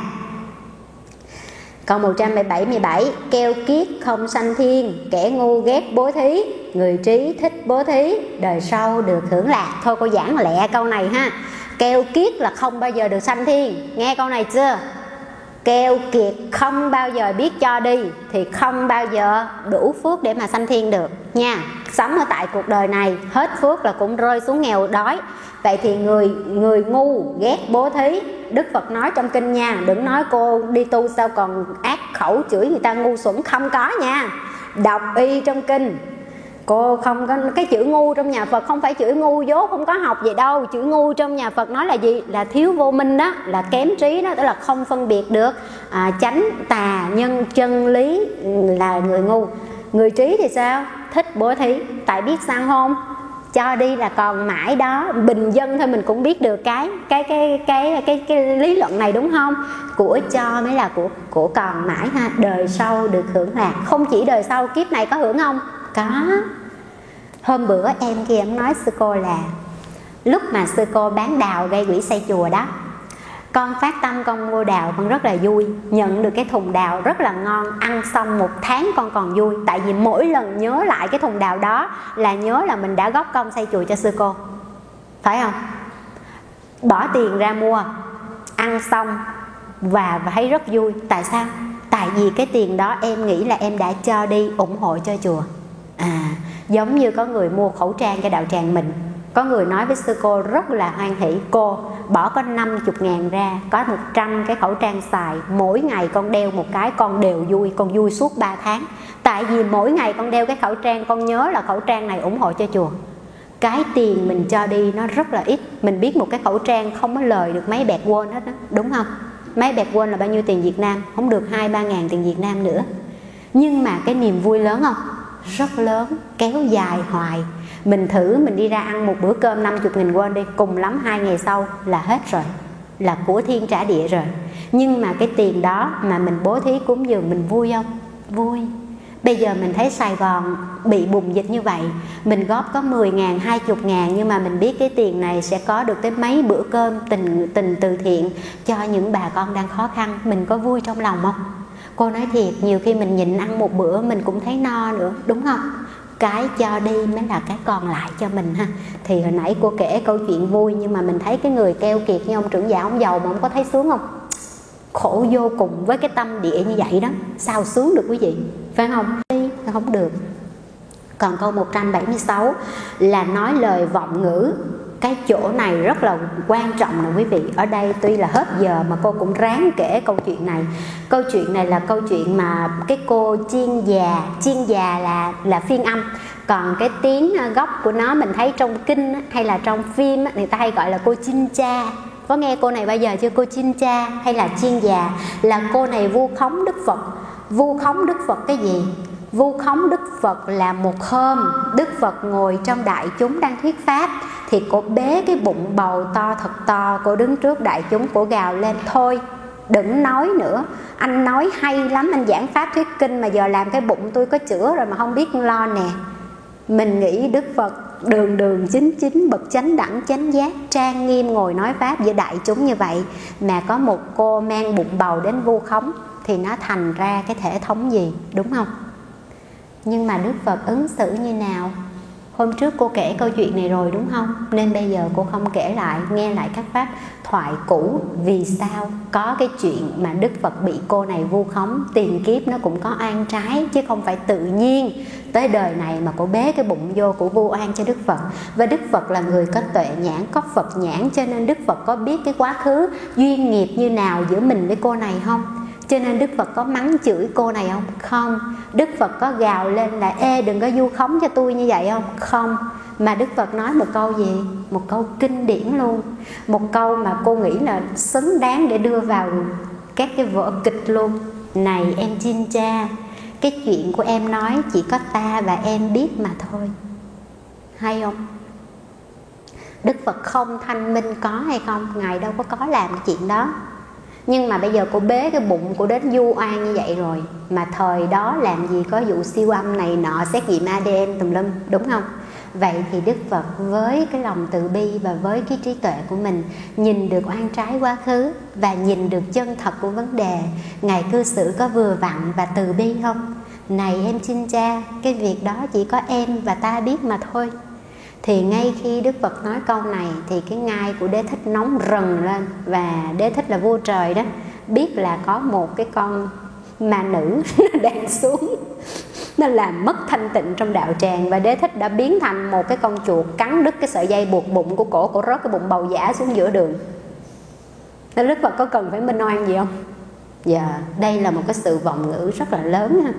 Câu 177. Keo kiết không sanh thiên, kẻ ngu ghét bố thí, người trí thích bố thí, đời sau được hưởng lạc. Thôi cô giảng lẹ câu này ha. Keo kiết là không bao giờ được sanh thiên. Nghe câu này chưa? Keo kiệt không bao giờ biết cho đi thì không bao giờ đủ phước để mà sanh thiên được nha. Sống ở tại cuộc đời này hết phước là cũng rơi xuống nghèo đói. Vậy thì người ngu ghét bố thí. Đức Phật nói trong kinh nha. Đừng nói cô đi tu sao còn ác khẩu chửi người ta ngu xuẩn. Không có nha. Đọc y trong kinh. Cô không có cái chữ ngu trong nhà Phật không phải chữ ngu dốt không có học gì đâu. Chữ ngu trong nhà Phật nói là gì? Là thiếu vô minh đó, là kém trí đó, tức là không phân biệt được chánh tà nhân chân lý là người ngu. Người trí thì sao? Thích bố thí. Tại biết sao không? Cho đi là còn mãi đó. Bình dân thôi mình cũng biết được cái lý luận này đúng không? Của cho mới là của còn mãi ha. Đời sau được hưởng lạc. Không chỉ đời sau, kiếp này có hưởng không? Có. Hôm bữa em kia em nói sư cô là lúc mà sư cô bán đào gây quỹ xây chùa đó, con phát tâm con mua đào con rất là vui. Nhận được cái thùng đào rất là ngon. Ăn xong 1 tháng con còn vui. Tại vì mỗi lần nhớ lại cái thùng đào đó là nhớ là mình đã góp công xây chùa cho sư cô. Phải không? Bỏ tiền ra mua, ăn xong và thấy rất vui. Tại sao? Tại vì cái tiền đó em nghĩ là em đã cho đi ủng hộ cho chùa. Giống như có người mua khẩu trang cho đạo tràng mình. Có người nói với sư cô rất là hoan hỷ: cô bỏ có 50.000 ra, có 100 cái khẩu trang xài, mỗi ngày con đeo một cái con đều vui. Con vui suốt 3 tháng. Tại vì mỗi ngày con đeo cái khẩu trang, con nhớ là khẩu trang này ủng hộ cho chùa. Cái tiền mình cho đi nó rất là ít. Mình biết một cái khẩu trang không có lời được mấy bẹt won hết đó, đúng không? Mấy bẹt won là bao nhiêu tiền Việt Nam? Không được 2-3 ngàn tiền Việt Nam nữa. Nhưng mà cái niềm vui lớn không? Rất lớn, kéo dài hoài. Mình thử mình đi ra ăn một bữa cơm 50.000 won đi, cùng lắm 2 ngày sau là hết rồi, là của thiên trả địa rồi. Nhưng mà cái tiền đó mà mình bố thí cúng dường mình vui không? Vui. Bây giờ mình thấy Sài Gòn bị bùng dịch như vậy, mình góp có 10.000, 20.000, nhưng mà mình biết cái tiền này sẽ có được tới mấy bữa cơm tình từ thiện cho những bà con đang khó khăn. Mình có vui trong lòng không? Cô nói thiệt, nhiều khi mình nhịn ăn một bữa mình cũng thấy no nữa, đúng không? Cái cho đi mới là cái còn lại cho mình ha. Thì hồi nãy cô kể câu chuyện vui, nhưng mà mình thấy cái người keo kiệt như ông trưởng giả, ông giàu mà ông có thấy sướng không? Khổ vô cùng với cái tâm địa như vậy đó, sao sướng được quý vị, phải không? Không được. Còn câu 176 là nói lời vọng ngữ. Cái chỗ này rất là quan trọng nè quý vị. Ở đây tuy là hết giờ mà cô cũng ráng kể câu chuyện này. Câu chuyện này là câu chuyện mà cái cô chiên già là phiên âm. Còn cái tiếng gốc của nó mình thấy trong kinh hay là trong phim người ta hay gọi là cô Chinh Cha. Có nghe cô này bao giờ chưa? Cô Chinh Cha hay là chiên già là cô này vu khống Đức Phật. Vu khống Đức Phật cái gì? Vu khống Đức Phật là một hôm Đức Phật ngồi trong đại chúng đang thuyết pháp, thì cô bế cái bụng bầu to thật to, cô đứng trước đại chúng, cô gào lên: thôi đừng nói nữa, anh nói hay lắm, anh giảng pháp thuyết kinh mà giờ làm cái bụng tôi có chữa rồi mà không biết lo nè. Mình nghĩ Đức Phật đường đường chính chính, bậc chánh đẳng chánh giác, trang nghiêm ngồi nói pháp giữa đại chúng như vậy, mà có một cô mang bụng bầu đến vu khống, thì nó thành ra cái thể thống gì, đúng không? Nhưng mà Đức Phật ứng xử như nào? Hôm trước cô kể câu chuyện này rồi đúng không? Nên bây giờ cô không kể lại, nghe lại các pháp thoại cũ. Vì sao có cái chuyện mà Đức Phật bị cô này vu khống? Tiền kiếp nó cũng có oan trái, chứ không phải tự nhiên tới đời này mà cô bế cái bụng vô, của vu oan cho Đức Phật. Và Đức Phật là người có tuệ nhãn, có Phật nhãn, cho nên Đức Phật có biết cái quá khứ duyên nghiệp như nào giữa mình với cô này không? Cho nên Đức Phật có mắng chửi cô này không? Không. Đức Phật có gào lên là ê đừng có vu khống cho tôi như vậy không? Không. Mà Đức Phật nói một câu gì? Một câu kinh điển luôn. Một câu mà cô nghĩ là xứng đáng để đưa vào các cái vở kịch luôn. Này em Chinh Cha, cái chuyện của em nói chỉ có ta và em biết mà thôi. Hay không? Đức Phật không thanh minh có hay không? Ngài đâu có làm cái chuyện đó. Nhưng mà bây giờ cô bế cái bụng của đến vu oan như vậy rồi, mà thời đó làm gì có vụ siêu âm này nọ, xét nghiệm ADN tùm lum, đúng không? Vậy thì Đức Phật với cái lòng từ bi và với cái trí tuệ của mình nhìn được oan trái quá khứ và nhìn được chân thật của vấn đề, Ngài cư xử có vừa vặn và từ bi không? Này em Chinh Cha, cái việc đó chỉ có em và ta biết mà thôi. Thì ngay khi Đức Phật nói câu này thì cái ngai của Đế Thích nóng rần lên. Và Đế Thích là vua trời đó, biết là có một cái con ma nữ đang xuống, nó làm mất thanh tịnh trong đạo tràng. Và Đế Thích đã biến thành một cái con chuột cắn đứt cái sợi dây buộc bụng của cổ rớt cái bụng bầu giả xuống giữa đường. Nên Đức Phật có cần phải minh oan gì không? Dạ, đây là một cái sự vọng ngữ rất là lớn ha.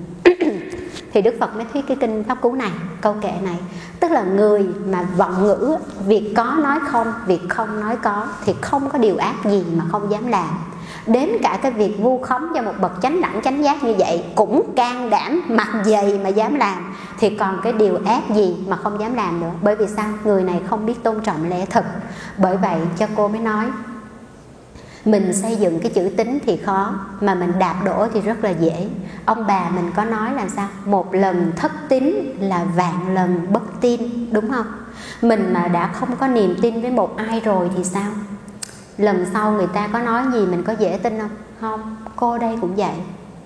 Thì Đức Phật mới thuyết cái kinh Pháp Cú này, câu kệ này. Tức là người mà vọng ngữ, việc có nói không, việc không nói có, thì không có điều ác gì mà không dám làm. Đến cả cái việc vu khống cho một bậc chánh đẳng chánh giác như vậy cũng can đảm mặt dày mà dám làm, thì còn cái điều ác gì mà không dám làm nữa. Bởi vì sao? Người này không biết tôn trọng lẽ thực. Bởi vậy cho cô mới nói, mình xây dựng cái chữ tín thì khó, mà mình đạp đổ thì rất là dễ. Ông bà mình có nói là sao? Một lần thất tín là vạn lần bất tin, đúng không? Mình mà đã không có niềm tin với một ai rồi thì sao? Lần sau người ta có nói gì mình có dễ tin không? Không, cô đây cũng vậy.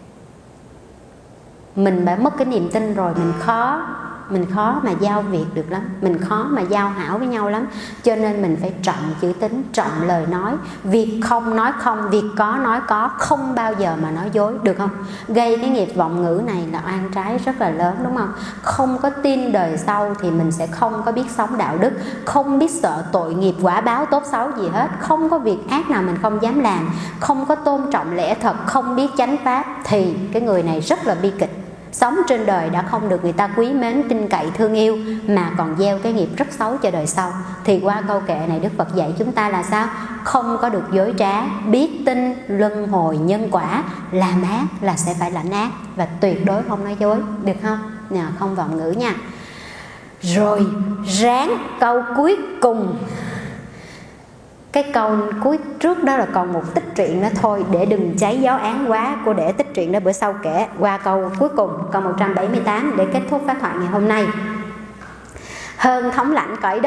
Mình đã mất cái niềm tin rồi, mình khó mà giao việc được lắm, mình khó mà giao hảo với nhau lắm. Cho nên mình phải trọng chữ tín, trọng lời nói. Việc không nói không, việc có nói có, không bao giờ mà nói dối, được không? Gây cái nghiệp vọng ngữ này là oan trái rất là lớn, đúng không? Không có tin đời sau thì mình sẽ không có biết sống đạo đức, không biết sợ tội nghiệp quả báo tốt xấu gì hết. Không có việc ác nào mình không dám làm, không có tôn trọng lẽ thật, không biết chánh pháp, thì cái người này rất là bi kịch. Sống trên đời đã không được người ta quý mến, tin cậy, thương yêu, mà còn gieo cái nghiệp rất xấu cho đời sau. Thì qua câu kệ này Đức Phật dạy chúng ta là sao? Không có được dối trá, biết tin luân hồi nhân quả, làm ác là sẽ phải lãnh ác, và tuyệt đối không nói dối, được không? Không vọng ngữ nha. Rồi ráng câu cuối cùng. Cái câu cuối trước đó là còn một tích truyện đó thôi, để đừng cháy giáo án quá, cô để tích truyện đó bữa sau kể. Qua câu cuối cùng, câu 178 để kết thúc pháp thoại ngày hôm nay. Hơn thống lãnh cõi đất,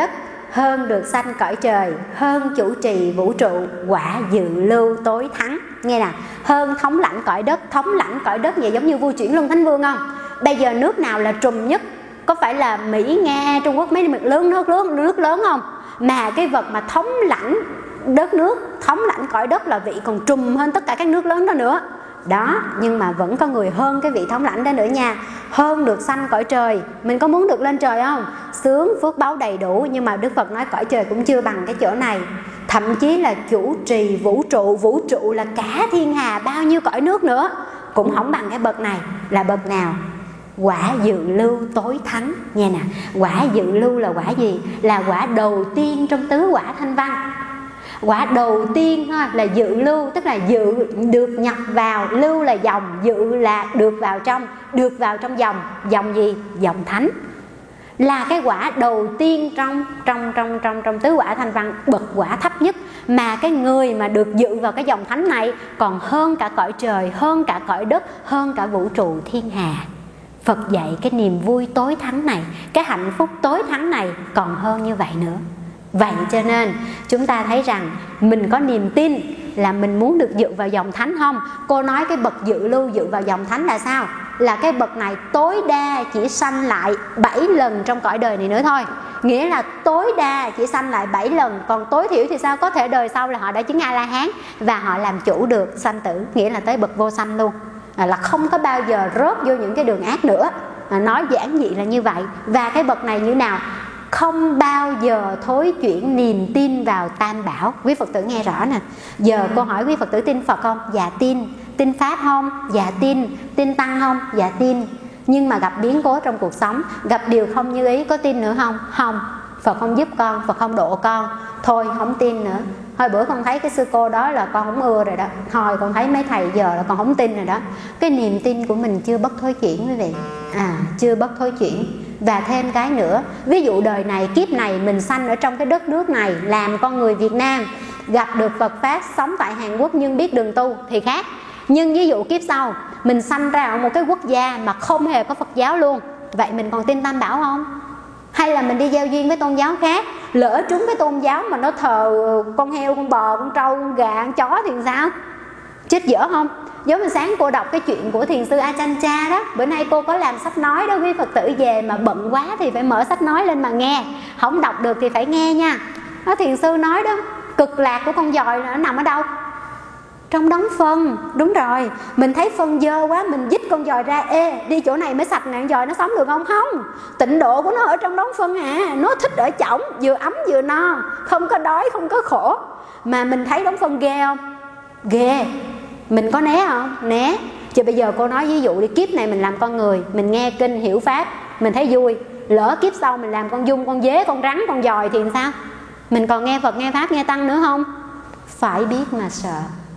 hơn được sanh cõi trời, hơn chủ trì vũ trụ, quả dự lưu tối thắng. Nghe nè, hơn thống lãnh cõi đất. Thống lãnh cõi đất vậy giống như vua chuyển luân thánh vương không? Bây giờ nước nào là trùm nhất? Có phải là Mỹ, Nga, Trung Quốc, mấy nước lớn không? Mà cái vật mà thống lãnh đất nước, thống lãnh cõi đất là vị còn trùm hơn tất cả các nước lớn đó nữa. Đó, nhưng mà vẫn có người hơn cái vị thống lãnh đó nữa nha. Hơn được sanh cõi trời. Mình có muốn được lên trời không? Sướng, phước báo đầy đủ. Nhưng mà Đức Phật nói cõi trời cũng chưa bằng cái chỗ này. Thậm chí là chủ trì vũ trụ. Vũ trụ là cả thiên hà, bao nhiêu cõi nước nữa, cũng không bằng cái bậc này. Là bậc nào? Quả dự lưu tối thắng. Nghe nè, quả dự lưu là quả gì? Là quả đầu tiên trong tứ quả thanh văn. Quả đầu tiên thôi là dự lưu, tức là dự được nhập vào, lưu là dòng, dự là được vào trong dòng. Dòng gì? Dòng thánh. Là cái quả đầu tiên trong tứ quả thanh văn, bậc quả thấp nhất. Mà cái người mà được dự vào cái dòng thánh này còn hơn cả cõi trời, hơn cả cõi đất, hơn cả vũ trụ thiên hà. Phật dạy cái niềm vui tối thắng này, cái hạnh phúc tối thắng này còn hơn như vậy nữa. Vậy cho nên chúng ta thấy rằng mình có niềm tin là mình muốn được dự vào dòng thánh không? Cô nói cái bậc dự lưu dự vào dòng thánh là sao? Là cái bậc này tối đa chỉ sanh lại 7 lần trong cõi đời này nữa thôi. Nghĩa là tối đa chỉ sanh lại 7 lần. Còn tối thiểu thì sao? Có thể đời sau là họ đã chứng A-la-hán và họ làm chủ được sanh tử. Nghĩa là tới bậc vô sanh luôn, là không có bao giờ rớt vô những cái đường ác nữa. Nói giản dị là như vậy. Và cái bậc này như nào? Không bao giờ thối chuyển niềm tin vào Tam Bảo. Quý Phật tử nghe rõ nè. Giờ cô hỏi quý Phật tử tin Phật không? Dạ tin. Tin Pháp không? Dạ tin. Tin Tăng không? Dạ tin. Nhưng mà gặp biến cố trong cuộc sống, gặp điều không như ý, có tin nữa không? Không. Phật không giúp con, Phật không độ con, thôi không tin nữa. Hồi bữa con thấy cái sư cô đó là con không ưa rồi đó. Hồi con thấy mấy thầy giờ là con không tin rồi đó. Cái niềm tin của mình chưa bất thối chuyển quý vị. Chưa bất thối chuyển. Và thêm cái nữa, ví dụ đời này, kiếp này mình sanh ở trong cái đất nước này, làm con người Việt Nam, gặp được Phật Pháp, sống tại Hàn Quốc nhưng biết đường tu thì khác. Nhưng ví dụ kiếp sau mình sanh ra ở một cái quốc gia mà không hề có Phật giáo luôn, vậy mình còn tin Tam Bảo không? Hay là mình đi giao duyên với tôn giáo khác, lỡ trúng cái tôn giáo mà nó thờ con heo, con bò, con trâu, con gà, con chó thì sao? Chết dở không? Giống như sáng cô đọc cái chuyện của thiền sư Ajahn Chah đó. Bữa nay cô có làm sách nói đó, quý Phật tử về mà bận quá thì phải mở sách nói lên mà nghe. Không đọc được thì phải nghe nha. Đó, thiền sư nói đó, cực lạc của con dòi nó nằm ở đâu? Trong đống phân. Đúng rồi, mình thấy phân dơ quá, mình dít con dòi ra, đi chỗ này mới sạch nè, con dòi nó sống được không? Không, tịnh độ của nó ở trong đống phân nó thích ở chổng, vừa ấm vừa no, không có đói, không có khổ. Mà mình thấy đống phân ghê không? Ghê. Mình có né không? Né. Chứ bây giờ cô nói ví dụ đi, kiếp này mình làm con người, mình nghe kinh hiểu Pháp, mình thấy vui. Lỡ kiếp sau mình làm con giun, con dế, con rắn, con dòi thì sao? Mình còn nghe Phật, nghe Pháp, nghe Tăng nữa không? Phải biết mà sợ.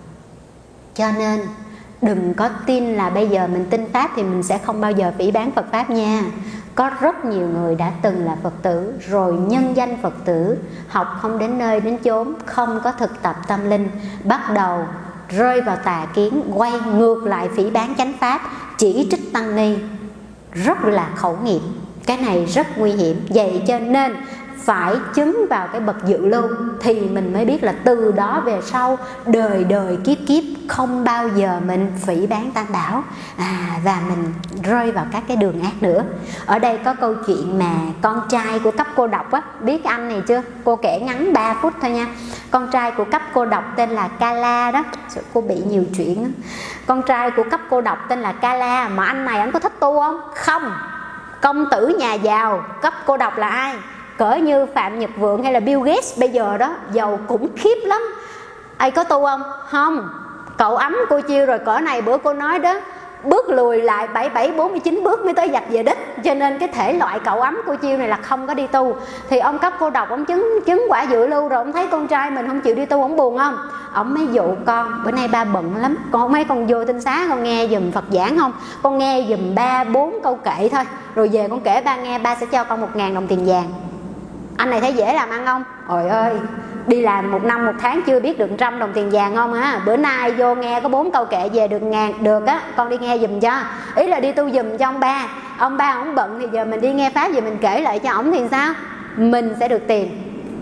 Cho nên đừng có tin là bây giờ mình tin Pháp thì mình sẽ không bao giờ phỉ báng Phật Pháp nha. Có rất nhiều người đã từng là Phật tử, rồi nhân danh Phật tử, học không đến nơi đến chốn, không có thực tập tâm linh, bắt đầu rơi vào tà kiến, quay ngược lại phỉ báng chánh Pháp, chỉ trích tăng ni, rất là khẩu nghiệp. Cái này rất nguy hiểm. Vậy cho nên phải chứng vào cái bậc dự lưu thì mình mới biết là từ đó về sau, đời đời kiếp kiếp không bao giờ mình phỉ báng Tam Bảo và mình rơi vào các cái đường ác nữa. Ở đây có câu chuyện mà con trai của cấp cô độc á, biết anh này chưa? Cô kể ngắn 3 phút thôi nha. Con trai của cấp cô độc tên là Kala đó. Cô bị nhiều chuyện đó. Con trai của cấp cô độc tên là Kala. Mà anh này anh có thích tu không? Không. Công tử nhà giàu. Cấp cô độc là ai? Cỡ như Phạm Nhật Vượng hay là Bill Gates bây giờ đó, giàu khủng khiếp lắm. Ai có tu không? Không. Cậu ấm cô chiêu rồi, cỡ này bữa cô nói đó, bước lùi lại 47-49 bước mới tới giặt về đích. Cho nên cái thể loại cậu ấm cô chiêu này là không có đi tu. Thì ông cấp cô độc, ông chứng quả dự lưu rồi, ông thấy con trai mình không chịu đi tu, ông buồn không? Ông mới dụ con, bữa nay ba bận lắm, con mấy con vô tinh xá con nghe giùm Phật giảng không? Con nghe giùm 3-4 câu kệ thôi, rồi về con kể ba nghe, ba sẽ cho con 1.000 đồng tiền vàng. Anh này thấy dễ làm ăn không? Ôi ơi, đi làm 1 năm 1 tháng chưa biết được 100 đồng tiền vàng không á. Bữa nay vô nghe có 4 câu kệ về được 1.000, được á, con đi nghe giùm cho. Ý là đi tu giùm cho ông ba. Ông ba ổng bận thì giờ mình đi nghe Pháp, giờ mình kể lại cho ổng thì sao? Mình sẽ được tiền.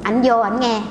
ảnh vô ảnh nghe.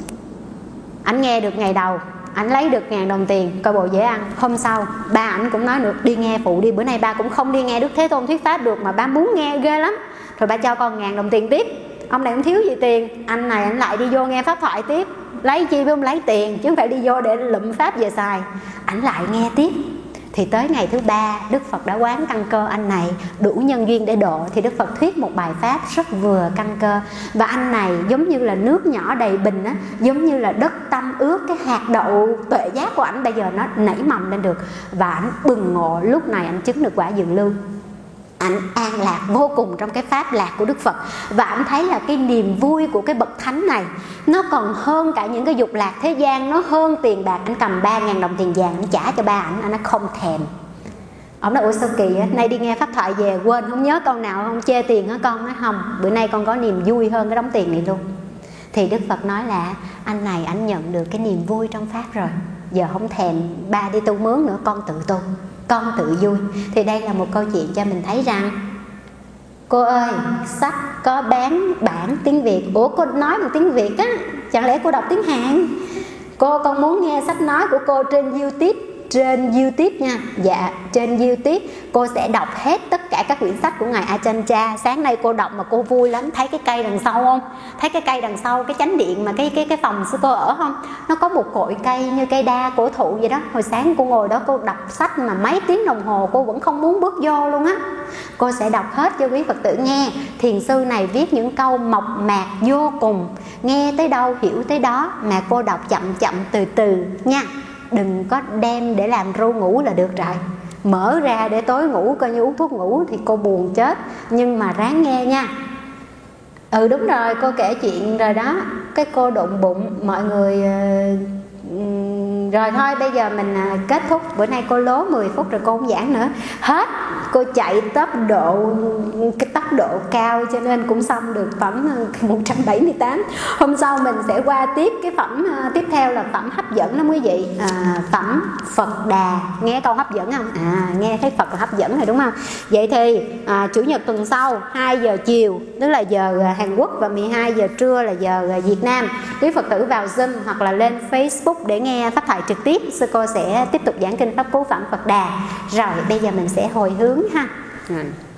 Ảnh nghe được ngày đầu, ảnh lấy được 1.000 đồng tiền, coi bộ dễ ăn. Hôm sau ba ảnh cũng nói được đi nghe phụ đi, bữa nay ba cũng không đi nghe Đức Thế Tôn thuyết pháp được mà ba muốn nghe ghê lắm. Rồi ba cho con 1.000 đồng tiền tiếp. Ông này không thiếu gì tiền, anh này ảnh lại đi vô nghe pháp thoại tiếp. Lấy chi với ông lấy tiền, chứ không phải đi vô để lụm pháp về xài. Ảnh lại nghe tiếp. Thì tới ngày thứ 3, Đức Phật đã quán căn cơ anh này đủ nhân duyên để độ. Thì Đức Phật thuyết một bài pháp rất vừa căn cơ. Và anh này giống như là nước nhỏ đầy bình á, giống như là đất tâm ướt. Cái hạt đậu tuệ giác của ảnh bây giờ nó nảy mầm lên được. Và ảnh bừng ngộ, lúc này ảnh chứng được quả dự lưu. Ảnh an lạc vô cùng trong cái pháp lạc của Đức Phật. Và ảnh thấy là cái niềm vui của cái bậc thánh này nó còn hơn cả những cái dục lạc thế gian, nó hơn tiền bạc. Ảnh cầm 3.000 đồng tiền vàng ảnh trả cho ba ảnh, nó không thèm. Ông nói ủa sao kỳ á, nay đi nghe pháp thoại về quên không nhớ câu nào không, chê tiền hả con? Nói không, bữa nay con có niềm vui hơn cái đống tiền này luôn. Thì Đức Phật nói là anh này ảnh nhận được cái niềm vui trong pháp rồi, giờ không thèm ba đi tu mướn nữa, con tự tu, con tự vui. Thì đây là một câu chuyện cho mình thấy rằng cô ơi, sách có bán bản tiếng Việt. Ủa cô nói bằng tiếng Việt á, chẳng lẽ cô đọc tiếng Hàn? Cô con muốn nghe sách nói của cô trên YouTube. Trên YouTube nha. Dạ, trên YouTube cô sẽ đọc hết tất cả các quyển sách của Ngài Ajahn Chah. Sáng nay cô đọc mà cô vui lắm. Thấy cái cây đằng sau không? Thấy cái cây đằng sau, cái chánh điện mà cái phòng của cô ở không? Nó có một cội cây như cây đa cổ thụ vậy đó. Hồi sáng cô ngồi đó cô đọc sách mà mấy tiếng đồng hồ cô vẫn không muốn bước vô luôn á. Cô sẽ đọc hết cho quý Phật tử nghe. Thiền sư này viết những câu mộc mạc vô cùng, nghe tới đâu hiểu tới đó, mà cô đọc chậm chậm từ từ nha. Đừng có đem để làm ru ngủ là được rồi. Mở ra để tối ngủ coi như uống thuốc ngủ thì cô buồn chết. Nhưng mà ráng nghe nha. Ừ đúng rồi, cô kể chuyện rồi đó. Cái cô đụng bụng mọi người. Rồi thôi bây giờ mình kết thúc. Bữa nay cô lố 10 phút rồi cô không giảng nữa. Hết. Cô chạy cái tốc độ cao cho nên cũng xong được phẩm 178. Hôm sau mình sẽ qua tiếp cái phẩm tiếp theo là phẩm hấp dẫn lắm quý vị. Phẩm Phật Đà. Nghe câu hấp dẫn không? Nghe thấy Phật là hấp dẫn rồi đúng không? Vậy thì Chủ nhật tuần sau 2 giờ chiều, tức là giờ Hàn Quốc, và 12 giờ trưa là giờ Việt Nam, quý Phật tử vào Zoom hoặc là lên Facebook để nghe pháp thoại trực tiếp. Sư cô sẽ tiếp tục giảng kinh pháp cú phẩm Phật Đà. Rồi bây giờ mình sẽ hồi hướng ha.